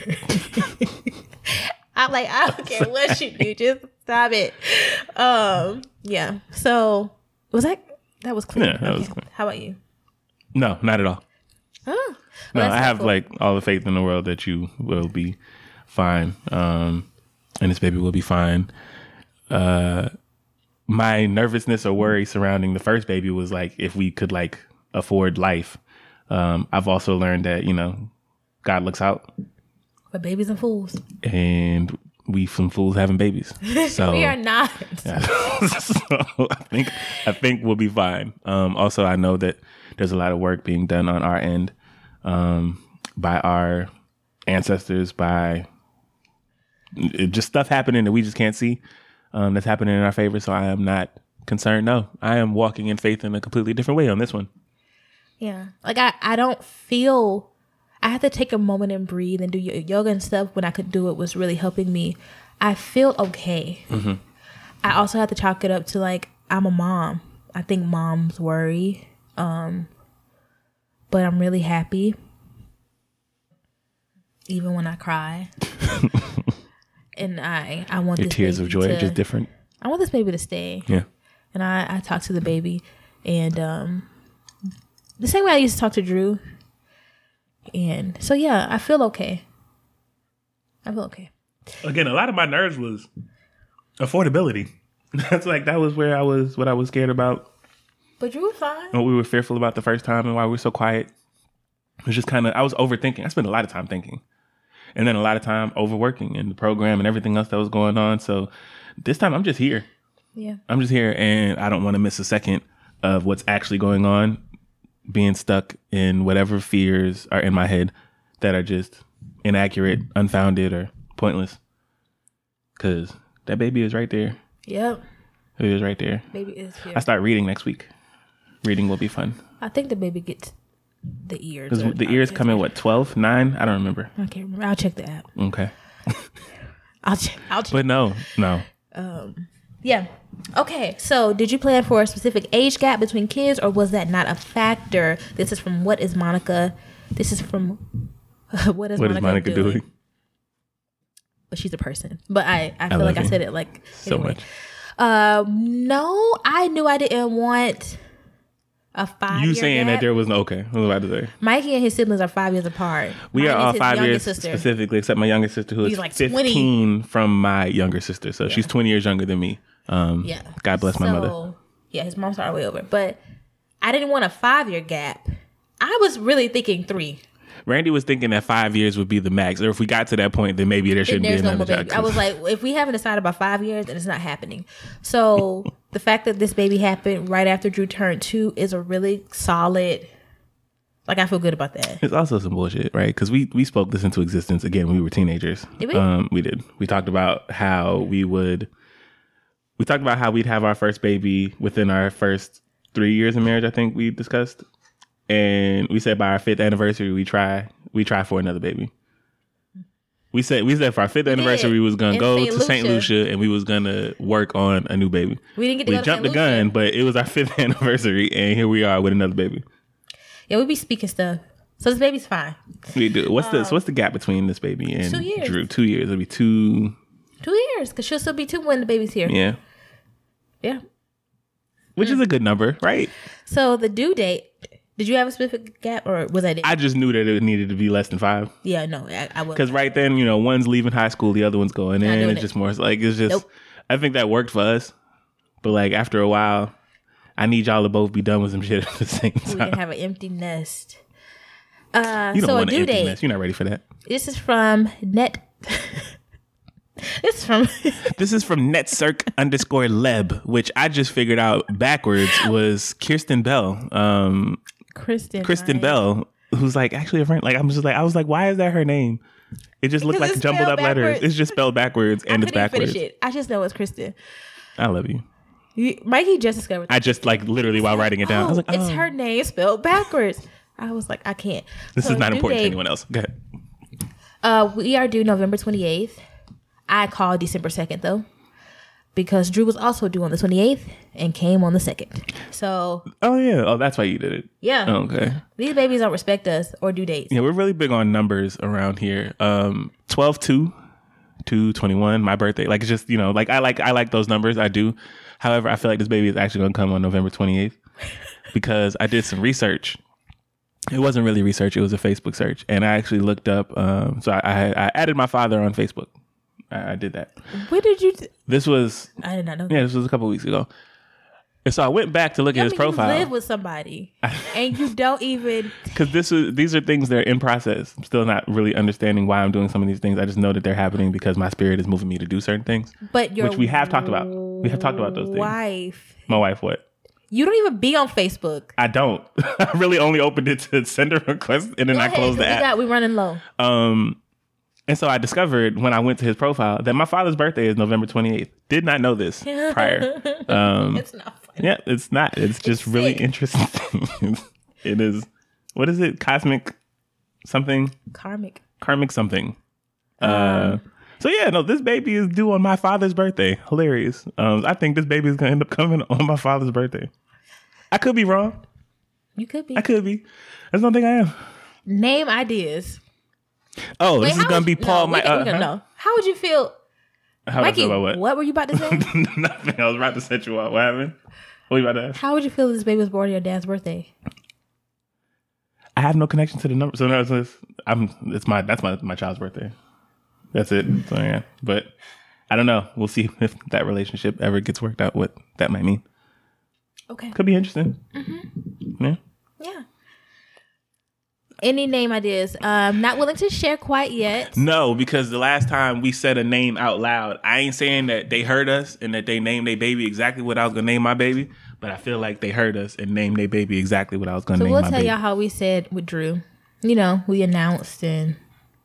Speaker 2: I'm like, I don't care what you do, just stop it. Um, yeah. So was that that was clear?
Speaker 1: Yeah, that was clear.
Speaker 2: How about you?
Speaker 1: No, not at all.
Speaker 2: Oh,
Speaker 1: No,
Speaker 2: well,
Speaker 1: I
Speaker 2: that's
Speaker 1: have
Speaker 2: helpful.
Speaker 1: like all the faith in the world that you will be fine. Um, and this baby will be fine. Uh, my nervousness or worry surrounding the first baby was like if we could like afford life. Um, I've also learned that, you know, God looks out
Speaker 2: for babies and fools,
Speaker 1: and we some fools having babies. So
Speaker 2: we are not.
Speaker 1: Yeah. So I think I think we'll be fine. Um, also, I know that there's a lot of work being done on our end um, by our ancestors, by it, just stuff happening that we just can't see. Um, that's happening in our favor. So I am not concerned. No, I am walking in faith in a completely different way on this one.
Speaker 2: Yeah. Like I, I don't feel, I have to take a moment and breathe and do yoga and stuff when I could do it was really helping me. I feel okay. Mm-hmm. I also have to chalk it up to like, I'm a mom. I think moms worry. Um, but I'm really happy. Even when I cry. And I, I want
Speaker 1: Your
Speaker 2: this
Speaker 1: tears of joy
Speaker 2: to,
Speaker 1: are just different.
Speaker 2: I want this baby to stay.
Speaker 1: Yeah.
Speaker 2: And I, I talked to the baby and um, the same way I used to talk to Drew. And so, yeah, I feel okay. I feel okay.
Speaker 1: Again, a lot of my nerves was affordability. That's like, that was where I was, what I was scared about.
Speaker 2: But Drew was fine.
Speaker 1: What we were fearful about the first time and why we were so quiet. It was just kind of, I was overthinking. I spent a lot of time thinking. And then a lot of time overworking in the program and everything else that was going on. So this time I'm just here.
Speaker 2: Yeah.
Speaker 1: I'm just here and I don't want to miss a second of what's actually going on, being stuck in whatever fears are in my head that are just inaccurate, unfounded, or pointless. Because that baby is right there.
Speaker 2: Yep.
Speaker 1: It is right there.
Speaker 2: Baby is here.
Speaker 1: I start reading next week. Reading will be fun.
Speaker 2: I think the baby gets the ears.
Speaker 1: Because the ears come in, what, twelve, nine? I don't remember.
Speaker 2: I can't remember. I'll check the app.
Speaker 1: Okay.
Speaker 2: I'll check. I'll check.
Speaker 1: But no, no.
Speaker 2: Um, yeah. Okay. So did you plan for a specific age gap between kids or was that not a factor? This is from What is Monica? This is from What is
Speaker 1: what
Speaker 2: Monica,
Speaker 1: is Monica doing? doing?
Speaker 2: But she's a person. But I, I
Speaker 1: I
Speaker 2: feel like
Speaker 1: you.
Speaker 2: I said it like
Speaker 1: so
Speaker 2: anyway.
Speaker 1: much.
Speaker 2: Um, no, I knew I didn't want a five.
Speaker 1: You saying
Speaker 2: gap.
Speaker 1: that there was no, okay. I was about to say.
Speaker 2: Mikey and his siblings are five years apart.
Speaker 1: We
Speaker 2: Mine
Speaker 1: are all
Speaker 2: his
Speaker 1: five years
Speaker 2: sister.
Speaker 1: specifically, except my younger sister, who
Speaker 2: He's
Speaker 1: is
Speaker 2: like
Speaker 1: fifteen from my younger sister. So yeah. She's twenty years younger than me. Um,
Speaker 2: yeah.
Speaker 1: God bless my
Speaker 2: so,
Speaker 1: mother.
Speaker 2: Yeah, his mom's started way over. But I didn't want a five-year gap. I was really thinking three.
Speaker 1: Randy was thinking that five years would be the max. Or if we got to that point, then maybe there shouldn't be another
Speaker 2: no
Speaker 1: child.
Speaker 2: I was like, if we haven't decided about five years, then it's not happening. So the fact that this baby happened right after Drew turned two is a really solid, like, I feel good about that.
Speaker 1: It's also some bullshit, right? Because we, we spoke this into existence, again, when we were teenagers.
Speaker 2: Did we?
Speaker 1: Um, we did. We talked about how we would, we talked about how we'd have our first baby within our first three years of marriage, I think we discussed. And we said by our fifth anniversary, we try we try for another baby. We said we said for our fifth we anniversary, did. we was gonna in go Saint to Saint Lucia and we was gonna work on a new baby.
Speaker 2: We didn't get to
Speaker 1: we
Speaker 2: go
Speaker 1: jumped
Speaker 2: to
Speaker 1: the
Speaker 2: Saint
Speaker 1: gun,
Speaker 2: Lucia.
Speaker 1: but it was our fifth anniversary, and here we are with another baby.
Speaker 2: Yeah, we be speaking stuff. So this baby's fine.
Speaker 1: We do. What's um, the so what's the gap between this baby and
Speaker 2: two years.
Speaker 1: Drew? Two years. It'll be two.
Speaker 2: Two years, because she'll still be two when the baby's here.
Speaker 1: Yeah.
Speaker 2: Yeah.
Speaker 1: Which mm. is a good number, right?
Speaker 2: So the due date. Did you have a specific gap, or was that it?
Speaker 1: I just knew that it needed to be less than five.
Speaker 2: Yeah, no, I, I would.
Speaker 1: Because right then, you know, one's leaving high school, the other one's going
Speaker 2: Not
Speaker 1: in. It's
Speaker 2: it.
Speaker 1: just more like it's just.
Speaker 2: Nope.
Speaker 1: I think that worked for us, but like after a while, I need y'all to both be done with some shit at the same time.
Speaker 2: We can have an empty nest. Uh,
Speaker 1: you don't
Speaker 2: so
Speaker 1: want
Speaker 2: a
Speaker 1: an
Speaker 2: due
Speaker 1: empty
Speaker 2: date.
Speaker 1: nest. You're not ready for that.
Speaker 2: This is from Net. This is from.
Speaker 1: This is from netcirc underscore leb, which I just figured out backwards was Kirsten Bell. Um,
Speaker 2: Kristen.
Speaker 1: Kristen
Speaker 2: right?
Speaker 1: Bell, who's like actually a friend. Like I'm just like I was like, why is that her name? It just looked like jumbled up
Speaker 2: backwards.
Speaker 1: letters. It's just spelled backwards and
Speaker 2: I
Speaker 1: it's backwards.
Speaker 2: Finish it. I just know it's Kristen.
Speaker 1: I love you.
Speaker 2: you Mikey just discovered.
Speaker 1: I just like literally while writing it down.
Speaker 2: Oh,
Speaker 1: I was like, oh.
Speaker 2: It's her name spelled backwards. I was like, I can't.
Speaker 1: This
Speaker 2: so
Speaker 1: is not important
Speaker 2: date,
Speaker 1: to anyone else. Go ahead.
Speaker 2: Uh, we are due November twenty-eighth. I called December second though, because Drew was also due on the twenty-eighth and came on the second. So.
Speaker 1: Oh yeah. Oh, that's why you did it.
Speaker 2: Yeah.
Speaker 1: Oh, okay.
Speaker 2: These babies don't respect us or due dates.
Speaker 1: Yeah, we're really big on numbers around here. Um, twelve two, two twenty-one, my birthday. Like it's just, you know, like I like I like those numbers. I do. However, I feel like this baby is actually going to come on November twenty-eighth because I did some research. It wasn't really research. It was a Facebook search. And I actually looked up. Um, so I, I, I added my father on Facebook. I, I did that.
Speaker 2: When did you? T-
Speaker 1: this was.
Speaker 2: I did not know.
Speaker 1: Yeah, this was a couple weeks ago. And so I went back to look
Speaker 2: yeah,
Speaker 1: at his profile.
Speaker 2: You live with somebody, and you don't even.
Speaker 1: Because this is these are things that are in process. I'm still not really understanding why I'm doing some of these things. I just know that they're happening because my spirit is moving me to do certain things.
Speaker 2: But your
Speaker 1: which we have talked about. We have talked about those things.
Speaker 2: Wife.
Speaker 1: My wife, what?
Speaker 2: You don't even be on Facebook.
Speaker 1: I don't. I really only opened it to send a request, and then
Speaker 2: Go
Speaker 1: I
Speaker 2: ahead,
Speaker 1: closed the
Speaker 2: we
Speaker 1: app.
Speaker 2: got, we running low.
Speaker 1: Um. And so I discovered when I went to his profile that my father's birthday is November twenty-eighth. Did not know this prior. Um,
Speaker 2: it's not funny.
Speaker 1: Yeah, it's not. It's just
Speaker 2: it's
Speaker 1: really
Speaker 2: sick.
Speaker 1: interesting. It is. What is it? Cosmic something?
Speaker 2: Karmic.
Speaker 1: Karmic something.
Speaker 2: Um,
Speaker 1: Uh, so yeah, no, this baby is due on my father's birthday. Hilarious. Um, I think this baby is going to end up coming on my father's birthday. I could be wrong.
Speaker 2: You could be.
Speaker 1: I could be. I just don't think I am.
Speaker 2: Name ideas.
Speaker 1: Oh,
Speaker 2: Wait,
Speaker 1: this is
Speaker 2: how
Speaker 1: going to
Speaker 2: would-
Speaker 1: be Paul.
Speaker 2: No,
Speaker 1: my,
Speaker 2: we can- we
Speaker 1: uh,
Speaker 2: can-
Speaker 1: huh?
Speaker 2: no. How would you feel?
Speaker 1: How would I
Speaker 2: Mikey,
Speaker 1: feel about what?
Speaker 2: what were you about to say?
Speaker 1: Nothing. I was about to set you up. What happened? What were you about to ask?
Speaker 2: How would you feel if this baby was born on your dad's birthday?
Speaker 1: I have no connection to the number, so no, it's, it's I'm. It's my that's my my child's birthday. That's it. So yeah, but I don't know. We'll see if that relationship ever gets worked out. What that might mean.
Speaker 2: Okay.
Speaker 1: Could be interesting. Mm-hmm. Yeah.
Speaker 2: Yeah. Any name ideas? Um, not willing to share quite yet.
Speaker 1: No, because the last time we said a name out loud, I ain't saying that they heard us and that they named their baby exactly what I was gonna name my baby, but I feel like they heard us and named their baby exactly what I was gonna
Speaker 2: So
Speaker 1: name
Speaker 2: we'll
Speaker 1: my
Speaker 2: tell
Speaker 1: baby.
Speaker 2: y'all how we said with Drew. You know, we announced and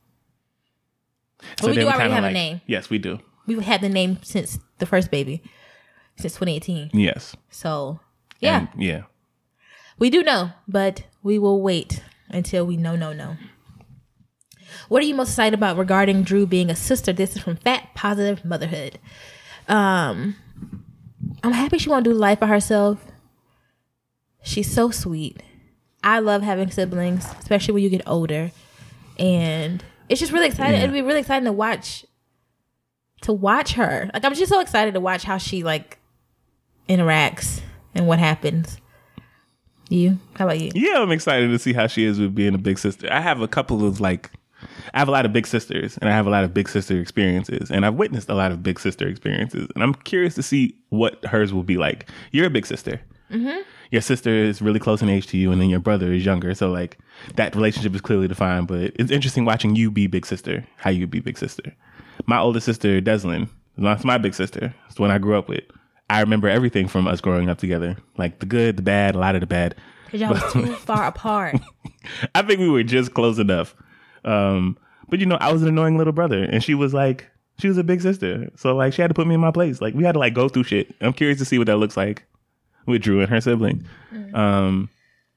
Speaker 2: but
Speaker 1: So
Speaker 2: we
Speaker 1: then
Speaker 2: do already
Speaker 1: kinda
Speaker 2: have
Speaker 1: like-
Speaker 2: a name.
Speaker 1: Yes, we do.
Speaker 2: We've had the name since the first baby, since twenty eighteen.
Speaker 1: Yes.
Speaker 2: So yeah,
Speaker 1: And, yeah.
Speaker 2: we do know, but we will wait until we know, no, no. What are you most excited about regarding Drew being a sister? This is from Fat Positive Motherhood. Um, I'm happy she won't do life by herself. She's so sweet. I love having siblings, especially when you get older. And it's just really exciting.
Speaker 1: Yeah.
Speaker 2: It'd be really exciting to watch to watch her. Like I'm just so excited to watch how she like interacts and what happens. You? How about you?
Speaker 1: Yeah, I'm excited to see how she is with being a big sister. I have a couple of like, I have a lot of big sisters and I have a lot of big sister experiences and I've witnessed a lot of big sister experiences and I'm curious to see what hers will be like. You're a big sister. Mm-hmm. Your sister is really close in age to you and then your brother is younger. So like that relationship is clearly defined, but it's interesting watching you be big sister, how you be big sister. My older sister, Deslin, that's my big sister. It's the one I grew up with. I remember everything from us growing up together, like the good, the bad, a lot of the bad.
Speaker 2: Because y'all was too far apart.
Speaker 1: I think we were just close enough. Um, but, you know, I was an annoying little brother and she was like, she was a big sister. So, like, she had to put me in my place. Like, we had to, like, go through shit. I'm curious to see what that looks like with Drew and her sibling. Mm. Um,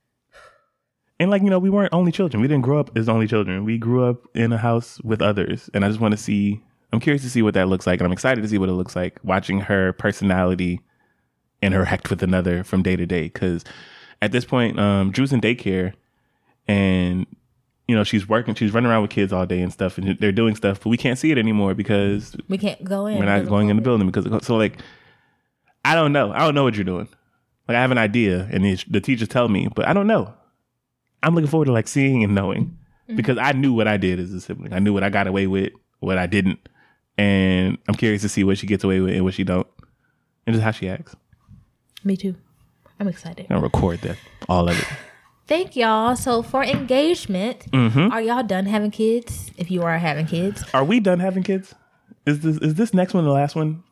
Speaker 1: and, like, you know, we weren't only children. We didn't grow up as only children. We grew up in a house with others. And I just want to see, I'm curious to see what that looks like. And I'm excited to see what it looks like watching her personality interact with another from day to day. Because at this point, um, Drew's in daycare and, you know, she's working, she's running around with kids all day and stuff and they're doing stuff, but we can't see it anymore because
Speaker 2: we can't go in.
Speaker 1: We're not going in the building because of, so like, I don't know. I don't know what you're doing. Like I have an idea and the, the teachers tell me, but I don't know. I'm looking forward to like seeing and knowing mm-hmm. because I knew what I did as a sibling. I knew what I got away with, what I didn't. And I'm curious to see what she gets away with and what she don't. And just how she acts.
Speaker 2: Me too. I'm excited.
Speaker 1: I'll record that, all of it.
Speaker 2: Thank y'all. So for engagement,
Speaker 1: mm-hmm.
Speaker 2: are y'all done having kids? If you are having kids.
Speaker 1: Are we done having kids? Is this is this next one the last one?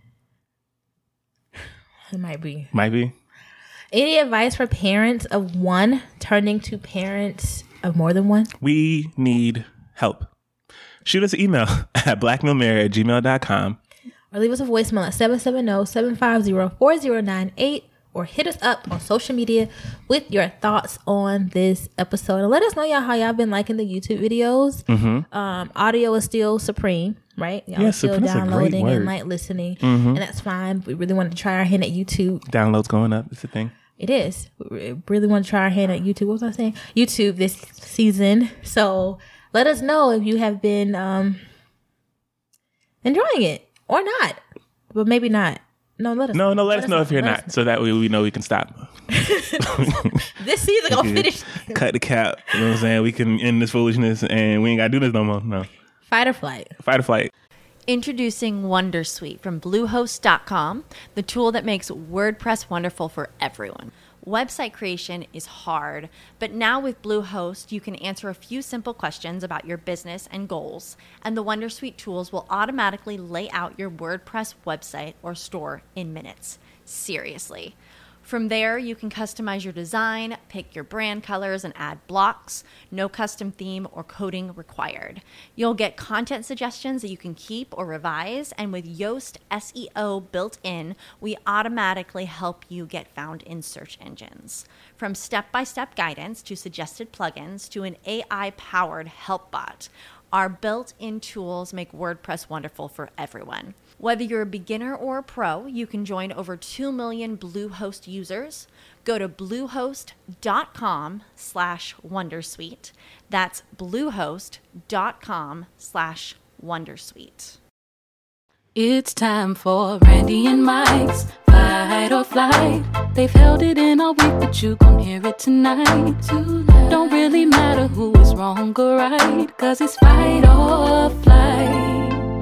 Speaker 2: It might be.
Speaker 1: Might be.
Speaker 2: Any advice for parents of one turning to parents of more than one?
Speaker 1: We need help. Shoot us an email at blackmillmare at gmail dot com.
Speaker 2: Or leave us a voicemail at seven seven zero, seven five zero, four zero nine eight. Or hit us up on social media with your thoughts on this episode. And let us know y'all how y'all been liking the YouTube videos.
Speaker 1: Mm-hmm.
Speaker 2: Um, audio is still supreme, right? Y'all
Speaker 1: yeah,
Speaker 2: are still
Speaker 1: supreme,
Speaker 2: downloading and like listening. Mm-hmm. And that's fine. We really wanted to try our hand at YouTube.
Speaker 1: Downloads going up. It's a thing.
Speaker 2: It is. We really want to try our hand at YouTube. What was I saying? YouTube this season. So let us know if you have been um, enjoying it or not. But maybe not. No, let us
Speaker 1: no,
Speaker 2: know.
Speaker 1: no. Let, let us know, know if you're
Speaker 2: let
Speaker 1: not, so that way we know we can stop.
Speaker 2: This season gonna finish.
Speaker 1: Cut the cap. You know what I'm saying? We can end this foolishness, and we ain't gotta do this no more. No.
Speaker 2: Fight or flight.
Speaker 1: Fight or flight.
Speaker 3: Introducing Wondersuite from Bluehost dot com, the tool that makes WordPress wonderful for everyone. Website creation is hard, but now with Bluehost, you can answer a few simple questions about your business and goals, and the Wondersuite tools will automatically lay out your WordPress website or store in minutes. Seriously. From there, you can customize your design, pick your brand colors, and add blocks. No custom theme or coding required. You'll get content suggestions that you can keep or revise, and with Yoast S E O built in, we automatically help you get found in search engines. From step-by-step guidance to suggested plugins to an A I-powered help bot, our built-in tools make WordPress wonderful for everyone. Whether you're a beginner or a pro, you can join over two million Bluehost users. Go to bluehost.com slash wondersuite. That's bluehost.com slash wondersuite.
Speaker 4: It's time for Randy and Mike's Fight or Flight. They've held it in all week, but you gon' hear it tonight. tonight. Don't really matter who is wrong or right, cause it's Fight or Flight.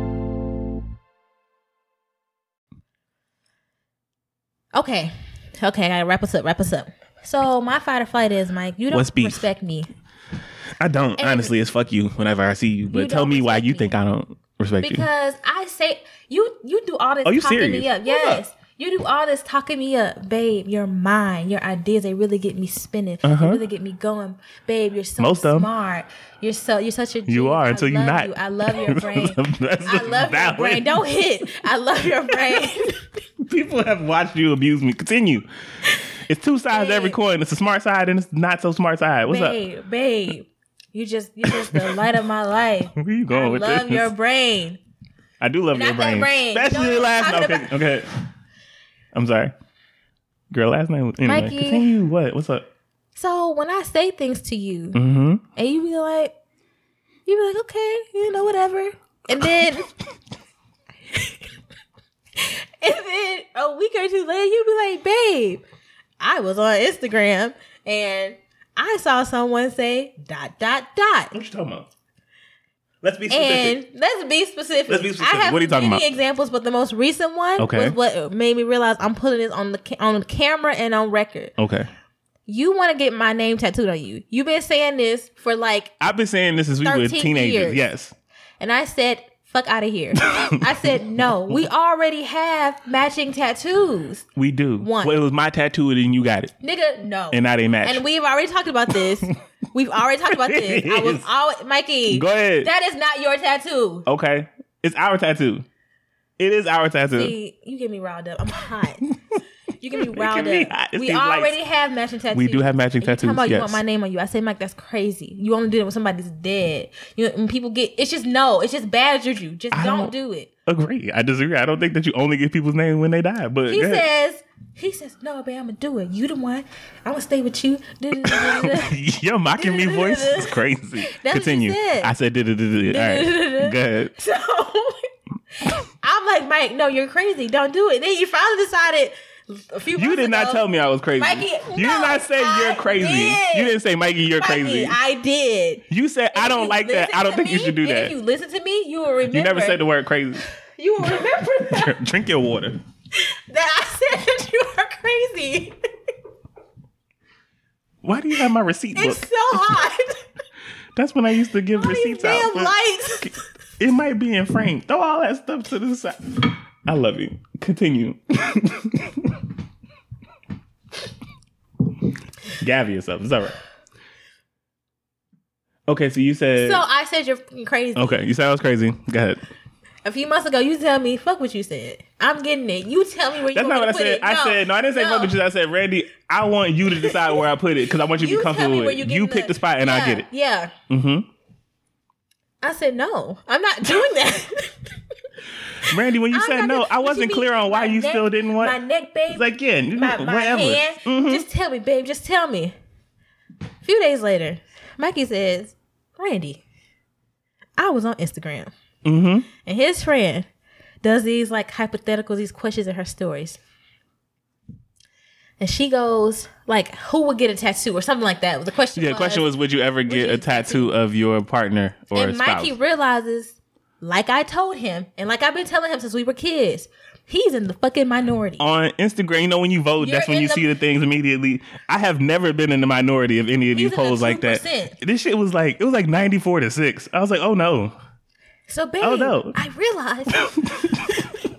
Speaker 2: Okay. Okay, I gotta wrap us up, wrap us up. So my fight or flight is, Mike, you don't
Speaker 1: What's beef?
Speaker 2: respect me.
Speaker 1: I don't.
Speaker 2: And
Speaker 1: honestly, it's fuck you whenever I see you. But
Speaker 2: You
Speaker 1: tell
Speaker 2: don't
Speaker 1: me why
Speaker 2: respect
Speaker 1: you
Speaker 2: me.
Speaker 1: think I don't respect you.
Speaker 2: Because I say you you do all this
Speaker 1: Oh, you
Speaker 2: talking
Speaker 1: serious?
Speaker 2: me up.
Speaker 1: What's
Speaker 2: Yes.
Speaker 1: up?
Speaker 2: You do all this talking me up. Babe, you're mine. Your ideas, they really get me spinning.
Speaker 1: Uh-huh.
Speaker 2: They really get me going. Babe, you're so
Speaker 1: Most of 'em.
Speaker 2: smart. You're so you're such a genius.
Speaker 1: You are
Speaker 2: I
Speaker 1: until you're
Speaker 2: love
Speaker 1: not.
Speaker 2: You. I love your brain.
Speaker 1: That's
Speaker 2: I love your
Speaker 1: valid.
Speaker 2: brain. Don't hit. I love your brain.
Speaker 1: People have watched you abuse me. Continue. It's two sides to every
Speaker 2: Babe.
Speaker 1: coin. It's a smart side and it's not so smart side. What's
Speaker 2: babe,
Speaker 1: up?
Speaker 2: babe. You just you just the light of my life.
Speaker 1: Where you going
Speaker 2: I
Speaker 1: with
Speaker 2: love
Speaker 1: this?
Speaker 2: your brain.
Speaker 1: I do love
Speaker 2: Not
Speaker 1: your
Speaker 2: that
Speaker 1: brain.
Speaker 2: brain.
Speaker 1: Especially
Speaker 2: You know
Speaker 1: your
Speaker 2: what I'm
Speaker 1: last name.
Speaker 2: talking
Speaker 1: Okay,
Speaker 2: about?
Speaker 1: okay. I'm sorry. Girl, last name. Anyway,
Speaker 2: Mikey.
Speaker 1: continue. What? What's up?
Speaker 2: So when I say things to you,
Speaker 1: Mm-hmm.
Speaker 2: and you be like, you be like, okay, you know, whatever. And then, and then a week or two later, you be like, babe, I was on Instagram and I saw someone say dot, dot, dot.
Speaker 1: What you talking about? Let's be specific.
Speaker 2: And let's be specific.
Speaker 1: Let's be specific.
Speaker 2: I have
Speaker 1: What are you talking
Speaker 2: many
Speaker 1: about?
Speaker 2: examples, but the most recent one
Speaker 1: Okay.
Speaker 2: was what made me realize I'm putting this on the ca- on the camera and on record.
Speaker 1: Okay.
Speaker 2: You want to get my name tattooed on you. You've been saying this for like,
Speaker 1: I've been saying this since we were
Speaker 2: thirteen
Speaker 1: teenagers.
Speaker 2: years.
Speaker 1: Yes.
Speaker 2: and I said, fuck out of here. I said, no, we already have matching tattoos.
Speaker 1: We do.
Speaker 2: One.
Speaker 1: Well, it was my tattoo and then you got it.
Speaker 2: Nigga, no.
Speaker 1: And now they match.
Speaker 2: And we've already talked about this. We've already talked about this. I was
Speaker 1: Yes.
Speaker 2: always, Mikey.
Speaker 1: Go ahead.
Speaker 2: That is not your tattoo.
Speaker 1: Okay. It's our tattoo. It is our tattoo.
Speaker 2: See, you get me riled up. I'm hot. You get me
Speaker 1: Making
Speaker 2: riled
Speaker 1: me
Speaker 2: up.
Speaker 1: hot. It's
Speaker 2: We
Speaker 1: these
Speaker 2: already
Speaker 1: lights.
Speaker 2: have matching tattoos.
Speaker 1: We do have matching
Speaker 2: And you
Speaker 1: tattoos,
Speaker 2: talking about you
Speaker 1: yes.
Speaker 2: want my name on you. I say, Mike, that's crazy. You only do it when somebody's dead. You know, when people get, it's just no. It's just bad juju. Just
Speaker 1: I
Speaker 2: don't,
Speaker 1: don't-
Speaker 2: do it.
Speaker 1: Agree. I disagree. I don't think that you only give people's name when they die. But
Speaker 2: He
Speaker 1: go ahead.
Speaker 2: says, he says, no, babe, I'm gonna do it. You the one. I'm gonna stay with you. Da-da-da-da-da.
Speaker 1: Your mocking me voice is crazy.
Speaker 2: That's what
Speaker 1: Continue.
Speaker 2: you said.
Speaker 1: I said, "Duh-duh-duh-duh." All right. Go ahead.
Speaker 2: So I'm like, Mike, no, you're crazy. Don't do it. Then you finally decided a few
Speaker 1: You
Speaker 2: months
Speaker 1: did not
Speaker 2: ago-
Speaker 1: tell me I was crazy.
Speaker 2: Mikey,
Speaker 1: you
Speaker 2: no,
Speaker 1: did not say you're
Speaker 2: I
Speaker 1: crazy.
Speaker 2: did.
Speaker 1: You didn't say, Mikey, you're
Speaker 2: Mikey,
Speaker 1: crazy.
Speaker 2: I did.
Speaker 1: You said, I
Speaker 2: If
Speaker 1: don't
Speaker 2: you
Speaker 1: like that.
Speaker 2: listen
Speaker 1: I don't
Speaker 2: to
Speaker 1: think you
Speaker 2: me,
Speaker 1: should do
Speaker 2: and
Speaker 1: that.
Speaker 2: If you listen to me, you will remember.
Speaker 1: You never said the word crazy.
Speaker 2: You will remember that,
Speaker 1: Drink your water.
Speaker 2: that I said that you are crazy.
Speaker 1: Why do you have my receipt book?
Speaker 2: It's so hot.
Speaker 1: That's when I used to give
Speaker 2: All these
Speaker 1: receipts out.
Speaker 2: damn
Speaker 1: for-
Speaker 2: lights.
Speaker 1: It might be in frame. Throw all that stuff to the side. I love you. Continue. Gather yourself. It's all right. Okay, so you said...
Speaker 2: So I said you're fucking crazy.
Speaker 1: okay, you said I was crazy. Go ahead.
Speaker 2: A few months ago, you tell me, fuck what you said. I'm getting it. You tell me where you
Speaker 1: That's
Speaker 2: want
Speaker 1: not
Speaker 2: me
Speaker 1: what
Speaker 2: to
Speaker 1: I
Speaker 2: put
Speaker 1: said.
Speaker 2: it.
Speaker 1: I
Speaker 2: No,
Speaker 1: said, no, I didn't say
Speaker 2: no.
Speaker 1: fuck with you. I said, Randy, I want you to decide where I put it because I want you to
Speaker 2: You
Speaker 1: be
Speaker 2: tell
Speaker 1: comfortable
Speaker 2: me
Speaker 1: with
Speaker 2: where
Speaker 1: it.
Speaker 2: you
Speaker 1: You
Speaker 2: getting
Speaker 1: pick the spot and
Speaker 2: yeah,
Speaker 1: I get it.
Speaker 2: Yeah.
Speaker 1: Mm-hmm.
Speaker 2: I said, no, I'm not doing that.
Speaker 1: Randy, when you
Speaker 2: I'm
Speaker 1: said
Speaker 2: not
Speaker 1: no,
Speaker 2: doing-
Speaker 1: I
Speaker 2: what
Speaker 1: wasn't
Speaker 2: you
Speaker 1: clear
Speaker 2: mean?
Speaker 1: on why
Speaker 2: My
Speaker 1: you
Speaker 2: neck-
Speaker 1: still didn't want...
Speaker 2: My neck, babe.
Speaker 1: It's like, yeah,
Speaker 2: my, my
Speaker 1: whatever.
Speaker 2: hand.
Speaker 1: Mhm.
Speaker 2: Just tell me, babe. Just tell me. A few days later, Mikey says, Randy, I was on Instagram.
Speaker 1: Mm-hmm.
Speaker 2: And his friend does these like hypotheticals, these questions in her stories. And she goes, like, who would get a tattoo or something like that. The question
Speaker 1: Yeah,
Speaker 2: was,
Speaker 1: the question was, would you ever get
Speaker 2: you
Speaker 1: a tattoo of your partner or
Speaker 2: and
Speaker 1: spouse?
Speaker 2: Mikey realizes like I told him, and like I've been telling him since we were kids, he's in the fucking minority.
Speaker 1: On Instagram, you know, when you vote,
Speaker 2: You're
Speaker 1: that's when you
Speaker 2: the,
Speaker 1: see the things immediately. I have never been in the minority of any of these polls like that. This shit was like, it was like ninety-four to six. I was like, oh no.
Speaker 2: So, babe,
Speaker 1: oh, no.
Speaker 2: I realized.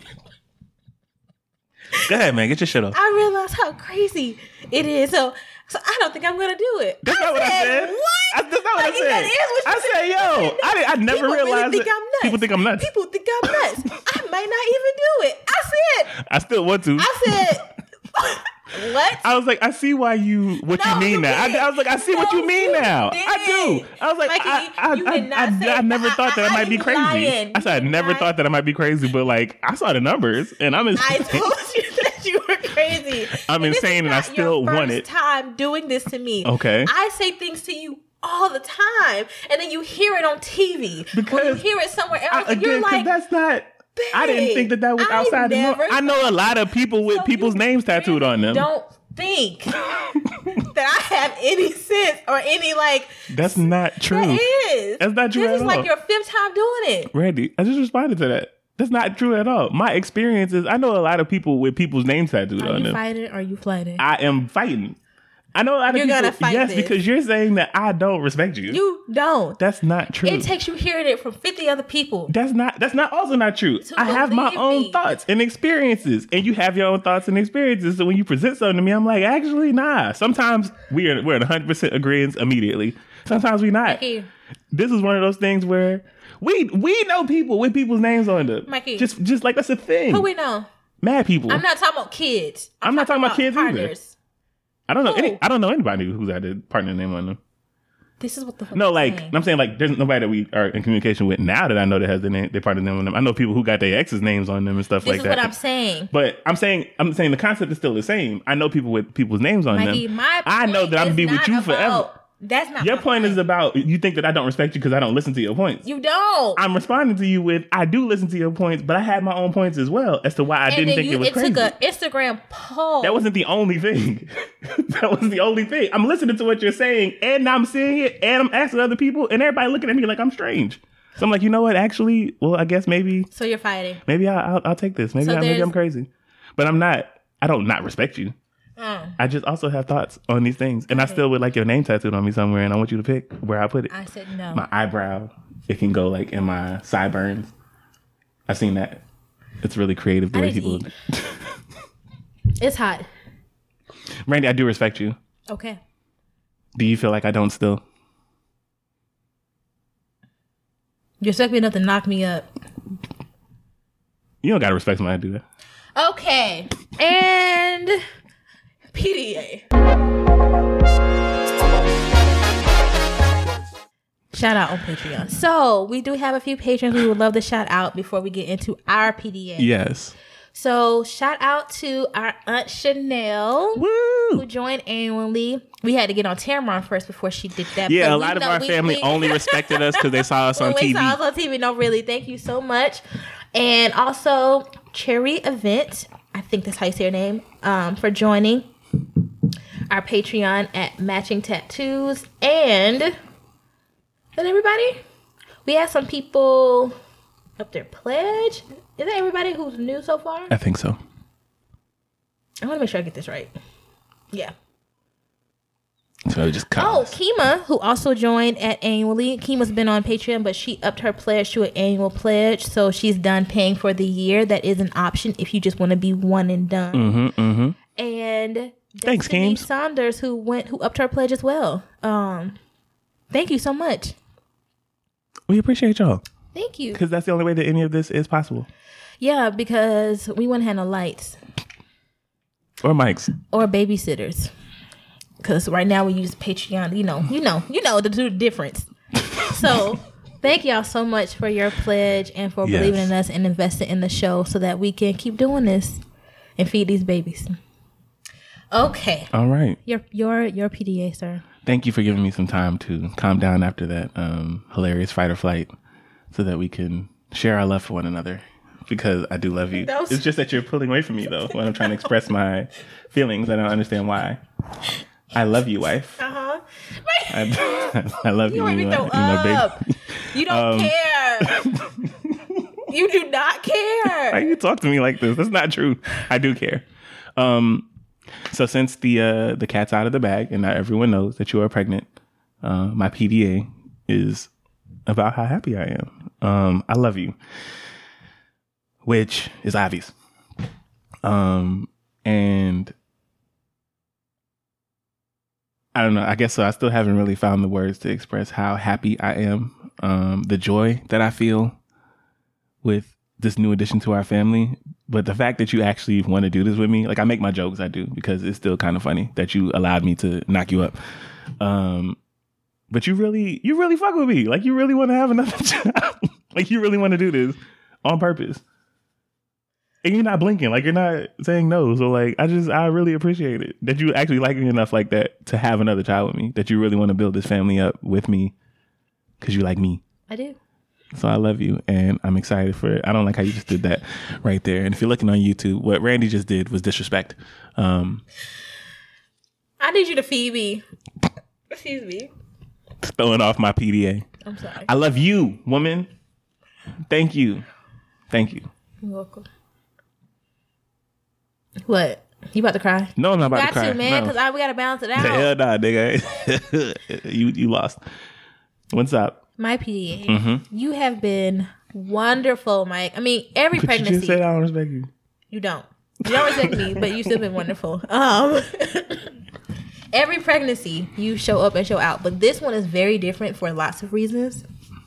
Speaker 1: Go ahead, man. Get your shit off.
Speaker 2: I realized how crazy it is. So, so I don't think I'm gonna do it.
Speaker 1: That's
Speaker 2: I
Speaker 1: not what I said.
Speaker 2: What?
Speaker 1: I, that's not what
Speaker 2: like,
Speaker 1: I said.
Speaker 2: That is what
Speaker 1: I said, yo, I, did, I never
Speaker 2: People
Speaker 1: realized
Speaker 2: really think
Speaker 1: it.
Speaker 2: I'm nuts.
Speaker 1: People think I'm nuts.
Speaker 2: People think I'm nuts. I might not even do it. I said.
Speaker 1: I still want to.
Speaker 2: I said. What?
Speaker 1: I was like, I see why you what
Speaker 2: No,
Speaker 1: you mean
Speaker 2: you
Speaker 1: now. I, I was like, I see
Speaker 2: no,
Speaker 1: what you mean
Speaker 2: you
Speaker 1: now.
Speaker 2: didn't.
Speaker 1: I do. I was like,
Speaker 2: Mikey,
Speaker 1: I, I,
Speaker 2: you
Speaker 1: I,
Speaker 2: did not
Speaker 1: I,
Speaker 2: say
Speaker 1: I, I never
Speaker 2: that.
Speaker 1: thought that I,
Speaker 2: I,
Speaker 1: might be
Speaker 2: you
Speaker 1: crazy.
Speaker 2: lying.
Speaker 1: I said I
Speaker 2: You
Speaker 1: never
Speaker 2: lying.
Speaker 1: thought that I might be crazy, but like I saw the numbers and I'm
Speaker 2: I
Speaker 1: insane.
Speaker 2: told you that you were crazy.
Speaker 1: I'm
Speaker 2: and
Speaker 1: insane and I still
Speaker 2: your
Speaker 1: want
Speaker 2: first
Speaker 1: it.
Speaker 2: Time doing this to me.
Speaker 1: Okay.
Speaker 2: I say things to you all the time, and then you hear it on T V.
Speaker 1: Because
Speaker 2: or you hear it somewhere else,
Speaker 1: I,
Speaker 2: and you're
Speaker 1: again, because
Speaker 2: like,
Speaker 1: that's not. I didn't think that that was
Speaker 2: I
Speaker 1: outside the norm.
Speaker 2: never
Speaker 1: I know a lot of people with
Speaker 2: So
Speaker 1: people's
Speaker 2: you
Speaker 1: names tattooed
Speaker 2: really
Speaker 1: on them.
Speaker 2: Don't think that I have any sense or any like.
Speaker 1: That's not true.
Speaker 2: That is.
Speaker 1: That's not true
Speaker 2: This
Speaker 1: at
Speaker 2: is
Speaker 1: all.
Speaker 2: like your fifth time doing it.
Speaker 1: Randy, I just responded to that. That's not true at all. My experience is I know a lot of people with people's names tattooed
Speaker 2: Are
Speaker 1: on
Speaker 2: you
Speaker 1: them.
Speaker 2: fighting or are you flighting?
Speaker 1: I am fighting. I know a lot of
Speaker 2: You're
Speaker 1: people.
Speaker 2: gonna fight
Speaker 1: yes,
Speaker 2: this.
Speaker 1: because you're saying that I don't respect you.
Speaker 2: You don't.
Speaker 1: That's not true.
Speaker 2: It takes you hearing it from fifty other people.
Speaker 1: That's not. That's not also not true.
Speaker 2: To
Speaker 1: I have my
Speaker 2: believe
Speaker 1: own
Speaker 2: me.
Speaker 1: thoughts and experiences, and you have your own thoughts and experiences. So when you present something to me, I'm like, actually, nah. Sometimes we are we're at one hundred percent agreement immediately. Sometimes we not.
Speaker 2: Mikey.
Speaker 1: This is one of those things where we we know people with people's names on them.
Speaker 2: Mikey.
Speaker 1: Just just like that's a thing.
Speaker 2: Who we know?
Speaker 1: Mad people.
Speaker 2: I'm not talking about kids.
Speaker 1: I'm not talking about kids either.
Speaker 2: partners.
Speaker 1: I don't know.
Speaker 2: Who?
Speaker 1: Any, I don't know anybody who's had a partner name on them.
Speaker 2: This is what the fuck
Speaker 1: No,
Speaker 2: I'm
Speaker 1: like
Speaker 2: saying.
Speaker 1: I'm saying, like there's nobody that we are in communication with now that I know that has their name, their partner name on them. I know people who got their ex's names on them and stuff
Speaker 2: This
Speaker 1: like
Speaker 2: is
Speaker 1: that.
Speaker 2: what I'm saying.
Speaker 1: But I'm saying, I'm saying the concept is still the same. I know people with people's names on
Speaker 2: Mikey,
Speaker 1: them.
Speaker 2: my
Speaker 1: I know
Speaker 2: point
Speaker 1: that I'm gonna
Speaker 2: is
Speaker 1: be with
Speaker 2: not
Speaker 1: you forever.
Speaker 2: about- That's not
Speaker 1: Your
Speaker 2: my
Speaker 1: point is about you think that I don't respect you because I don't listen to your points.
Speaker 2: You don't.
Speaker 1: I'm responding to you with I do listen to your points, but I had my own points as well as to why I
Speaker 2: and
Speaker 1: didn't
Speaker 2: then
Speaker 1: think
Speaker 2: you,
Speaker 1: it was
Speaker 2: it
Speaker 1: crazy.
Speaker 2: took an Instagram poll.
Speaker 1: That wasn't the only thing. That was the only thing. I'm listening to what you're saying, and I'm seeing it, and I'm asking other people, and everybody looking at me like I'm strange. So I'm like, you know what? Actually, well, I guess maybe,
Speaker 2: So you're fighting.
Speaker 1: maybe I'll, I'll, I'll take this. Maybe,
Speaker 2: So
Speaker 1: I, maybe
Speaker 2: there's-
Speaker 1: I'm crazy, but I'm not. I don't not respect you.
Speaker 2: Mm.
Speaker 1: I just also have thoughts on these things, and I still would like your name tattooed on me somewhere, and I want you to pick where I put it.
Speaker 2: I said no.
Speaker 1: My eyebrow, it can go like in my sideburns. I've seen that. It's really creative the
Speaker 2: I
Speaker 1: way
Speaker 2: need to
Speaker 1: people.
Speaker 2: eat. It's hot.
Speaker 1: Randy, I do respect you.
Speaker 2: Okay.
Speaker 1: Do you feel like I don't still?
Speaker 2: You expect me enough to knock me up.
Speaker 1: You don't gotta respect when I do that.
Speaker 2: Okay. And P D A. Shout out on Patreon. So we do have a few patrons we would love to shout out before we get into our P D A.
Speaker 1: Yes.
Speaker 2: So shout out to our Aunt Chanel,
Speaker 1: Woo!
Speaker 2: who joined annually. We had to get on Tamron first before she did that.
Speaker 1: Yeah,
Speaker 2: but
Speaker 1: a
Speaker 2: we
Speaker 1: lot of
Speaker 2: know
Speaker 1: our
Speaker 2: we-
Speaker 1: family
Speaker 2: we-
Speaker 1: only respected us because they saw us on
Speaker 2: when
Speaker 1: T
Speaker 2: we
Speaker 1: V.
Speaker 2: saw us on T V. No, really, thank you so much. And also Cherry Event, I think that's how you say her name, um, for joining our Patreon at Matching Tattoos. And is that everybody? We had some people up there pledge. Is that everybody who's new so far?
Speaker 1: I think so.
Speaker 2: I want to make sure I get this right. Yeah.
Speaker 1: So it just cut
Speaker 2: Oh,
Speaker 1: us.
Speaker 2: Kima, who also joined at annually. Kima's been on Patreon, but she upped her pledge to an annual pledge. So she's done paying for the year. That is an option if you just want to be one and done.
Speaker 1: Mm-hmm, mm-hmm.
Speaker 2: And
Speaker 1: Thanks,
Speaker 2: Destiny
Speaker 1: Keems.
Speaker 2: Saunders, who went, who upped her pledge as well. Um, thank you so much.
Speaker 1: We appreciate y'all
Speaker 2: Thank you.
Speaker 1: because that's the only way that any of this is possible.
Speaker 2: Yeah, because we wouldn't have no lights
Speaker 1: Or mics.
Speaker 2: or babysitters. Because right now we use Patreon. You know, you know, you know the the difference. So thank y'all so much for your pledge and for
Speaker 1: Yes.
Speaker 2: believing in us and investing in the show so that we can keep doing this and feed these babies. Okay.
Speaker 1: All right.
Speaker 2: Your your your P D A, sir.
Speaker 1: Thank you for giving me some time to calm down after that um, hilarious fight or flight so that we can share our love for one another. Because I do love you.
Speaker 2: That was-
Speaker 1: It's just that you're pulling away from me, though, when I'm trying to express my feelings. I don't understand why. I love you, wife.
Speaker 2: Uh-huh.
Speaker 1: I, I love you.
Speaker 2: You want me
Speaker 1: you
Speaker 2: to
Speaker 1: know,
Speaker 2: throw
Speaker 1: you know,
Speaker 2: up.
Speaker 1: baby.
Speaker 2: You don't
Speaker 1: Um,
Speaker 2: care. You do not care.
Speaker 1: Why you talk to me like this? That's not true. I do care. Um, so since the uh, the cat's out of the bag and now everyone knows that you are pregnant, uh, my P D A is about how happy I am. Um, I love you, which is obvious. Um, and I don't know. I guess so. I still haven't really found the words to express how happy I am. Um, the joy that I feel with this new addition to our family. But the fact that you actually want to do this with me, like I make my jokes, I do, because it's still kind of funny that you allowed me to knock you up. Um, but you really, you really fuck with me. Like you really want to have another child. Like you really want to do this on purpose. And you're not blinking, like you're not saying no. So like, I just, I really appreciate it that you actually like me enough like that to have another child with me, that you really want to build this family up with me because you like me.
Speaker 2: I do.
Speaker 1: So I love you and I'm excited for it. I don't like how you just did that right there. And if you're looking on YouTube, what Randy just did was disrespect. Um,
Speaker 2: I need you to feed me. Excuse me.
Speaker 1: Throwing off my P D A.
Speaker 2: I'm sorry.
Speaker 1: I love you, woman. Thank you. Thank you.
Speaker 2: You're welcome. What? You about to cry?
Speaker 1: No, I'm not about
Speaker 2: got
Speaker 1: to cry.
Speaker 2: to, man,
Speaker 1: no.
Speaker 2: because we got to balance it out.
Speaker 1: Hell nah, nigga. you, you lost. What's up?
Speaker 2: My P D A.
Speaker 1: Mm-hmm.
Speaker 2: You have been wonderful, Mike. I mean, every
Speaker 1: Could
Speaker 2: pregnancy.
Speaker 1: you just say I don't respect you?
Speaker 2: You don't. You don't respect me, but you still been wonderful. Um, every pregnancy, you show up and show out. But this one is very different for lots of reasons.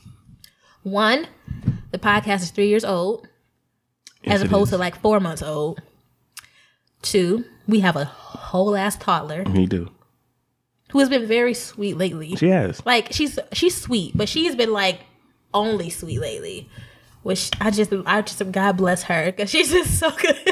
Speaker 2: One, the podcast is three years old,
Speaker 1: Yes,
Speaker 2: as opposed to like four months old. Two, we have a whole ass toddler.
Speaker 1: We do.
Speaker 2: Who has been very sweet lately.
Speaker 1: She has.
Speaker 2: Like she's she's sweet, but she's been like only sweet lately. Which I just I just God bless her because she's just so good.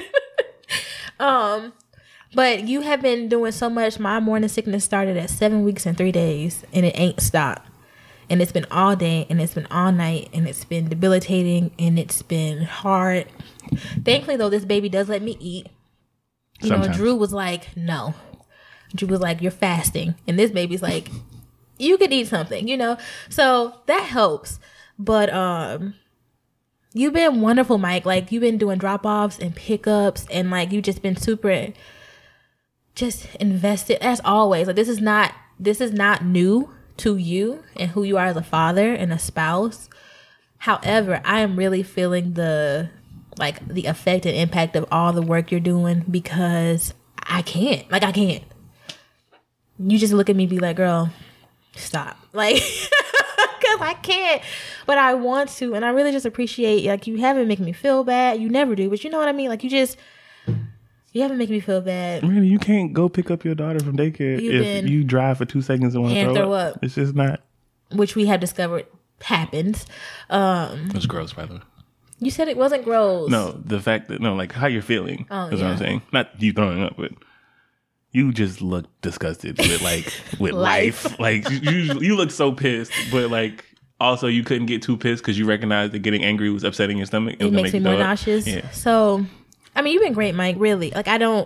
Speaker 2: um, but you have been doing so much. My morning sickness started at seven weeks and three days, and it ain't stopped. And it's been all day, and it's been all night, and it's been debilitating, and it's been hard. Thankfully, though, this baby does let me eat. You
Speaker 1: Sometimes.
Speaker 2: know, Drew was like, no. Drew was like, you're fasting. And this baby's like, you can eat something, you know? So that helps. But um, you've been wonderful, Mike. Like, you've been doing drop-offs and pickups. And, like, you've just been super just invested, as always. Like, this is not, this is not new to you and who you are as a father and a spouse. However, I am really feeling the, like, the effect and impact of all the work you're doing because I can't. Like, I can't. You just look at me and be like, girl, stop. Like, because I can't, but I want to. And I really just appreciate, like, you haven't make me feel bad. You never do, but you know what I mean? Like, you just, you haven't make me feel bad.
Speaker 1: Really, you can't go pick up your daughter from daycare
Speaker 2: You've
Speaker 1: if
Speaker 2: been-
Speaker 1: you drive for two seconds and want to
Speaker 2: And
Speaker 1: throw,
Speaker 2: throw
Speaker 1: up.
Speaker 2: up.
Speaker 1: It's just not.
Speaker 2: Which we have discovered happens. Um,
Speaker 1: It's gross, by the way.
Speaker 2: you said it wasn't gross.
Speaker 1: No, the fact that, no, like how you're feeling
Speaker 2: Oh,
Speaker 1: is
Speaker 2: yeah.
Speaker 1: what I'm saying. Not you throwing up, but you just look disgusted with like with
Speaker 2: Life.
Speaker 1: life. Like you, you, you look so pissed, but like also you couldn't get too pissed because you recognized that getting angry was upsetting your stomach.
Speaker 2: It
Speaker 1: was gonna
Speaker 2: makes me
Speaker 1: make
Speaker 2: more
Speaker 1: you throw up.
Speaker 2: nauseous.
Speaker 1: Yeah.
Speaker 2: So, I mean, you've been great, Mike. Really. Like, I don't.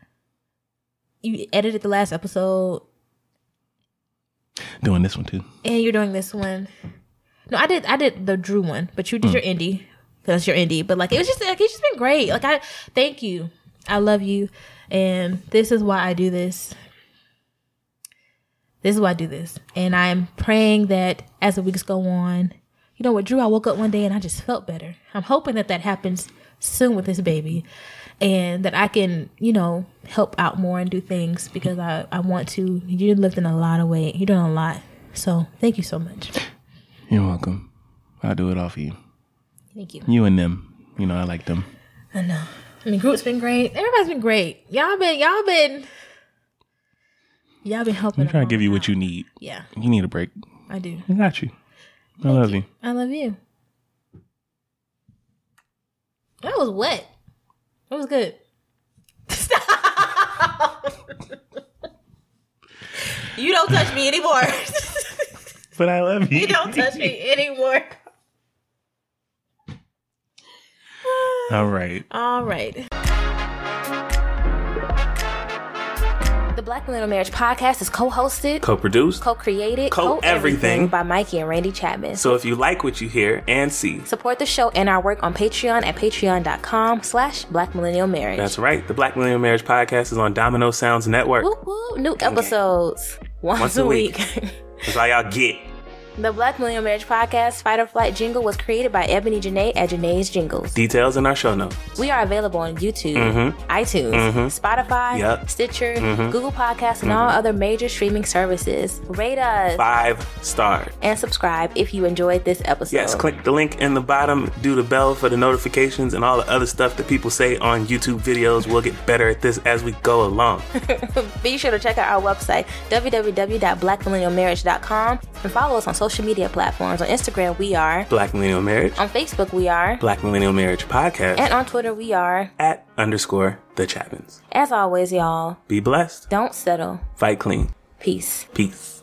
Speaker 2: You edited the last episode,
Speaker 1: Doing this one too.
Speaker 2: and you're doing this one. No, I did. I did the Drew one, but you did your indie because you're indie. But like, it was just like it's just been great. Like, I thank you. I love you, and this is why I do this. This is why I do this, and I'm praying that as the weeks go on, you know what, Drew, I woke up one day and I just felt better. I'm hoping that that happens soon with this baby, and that I can, you know, help out more and do things because I, I want to. You're lifting a lot of weight. You're doing a lot. So thank you so much.
Speaker 1: You're welcome. I'll do it all for you.
Speaker 2: Thank you.
Speaker 1: You and them. You know, I like them.
Speaker 2: I know. I mean, group's been great. Everybody's been great. Y'all been, y'all been, y'all been helping.
Speaker 1: I'm trying to
Speaker 2: them
Speaker 1: give you
Speaker 2: all
Speaker 1: what you
Speaker 2: out.
Speaker 1: need.
Speaker 2: Yeah,
Speaker 1: You need a break.
Speaker 2: I do.
Speaker 1: I got you. I love you.
Speaker 2: I love you. That was wet. That was good. Stop. You don't touch me anymore.
Speaker 1: But I love you.
Speaker 2: You don't touch me anymore.
Speaker 1: All right.
Speaker 2: All right. The Black Millennial Marriage Podcast is co-hosted,
Speaker 5: co-produced,
Speaker 2: co-created,
Speaker 5: co-everything
Speaker 2: by Mikey and Randy Chapman.
Speaker 5: So if you like what you hear and see,
Speaker 2: support the show and our work on Patreon at patreon.com slash Black Millennial Marriage.
Speaker 5: That's right. The Black Millennial Marriage Podcast is on Domino Sounds Network.
Speaker 2: Woo woo. New episodes once,
Speaker 5: Once
Speaker 2: a
Speaker 5: a
Speaker 2: week.
Speaker 5: week. That's all y'all get.
Speaker 2: The Black Millennial Marriage Podcast Fight or Flight jingle was created by Ebony Janae at Janae's Jingles.
Speaker 5: Details in our show notes.
Speaker 2: We are available on YouTube,
Speaker 5: Mm-hmm.
Speaker 2: iTunes,
Speaker 5: Mm-hmm.
Speaker 2: Spotify,
Speaker 5: Yep.
Speaker 2: Stitcher,
Speaker 5: Mm-hmm.
Speaker 2: Google Podcasts, and
Speaker 5: Mm-hmm.
Speaker 2: all other major streaming services. Rate us
Speaker 5: Five stars.
Speaker 2: and subscribe if you enjoyed this episode.
Speaker 5: Yes, click the link in the bottom, do the bell for the notifications and all the other stuff that people say on YouTube videos. We'll get better at this as we go along.
Speaker 2: Be sure to check out our website, w w w dot black millennial marriage dot com, and follow us on social media platforms. On Instagram, we are
Speaker 5: Black Millennial Marriage.
Speaker 2: On Facebook, we are
Speaker 5: Black Millennial Marriage Podcast.
Speaker 2: And on Twitter, we are
Speaker 5: at underscore the Chapmans.
Speaker 2: As always, y'all,
Speaker 5: be blessed.
Speaker 2: Don't settle.
Speaker 5: Fight clean.
Speaker 2: Peace.
Speaker 5: Peace.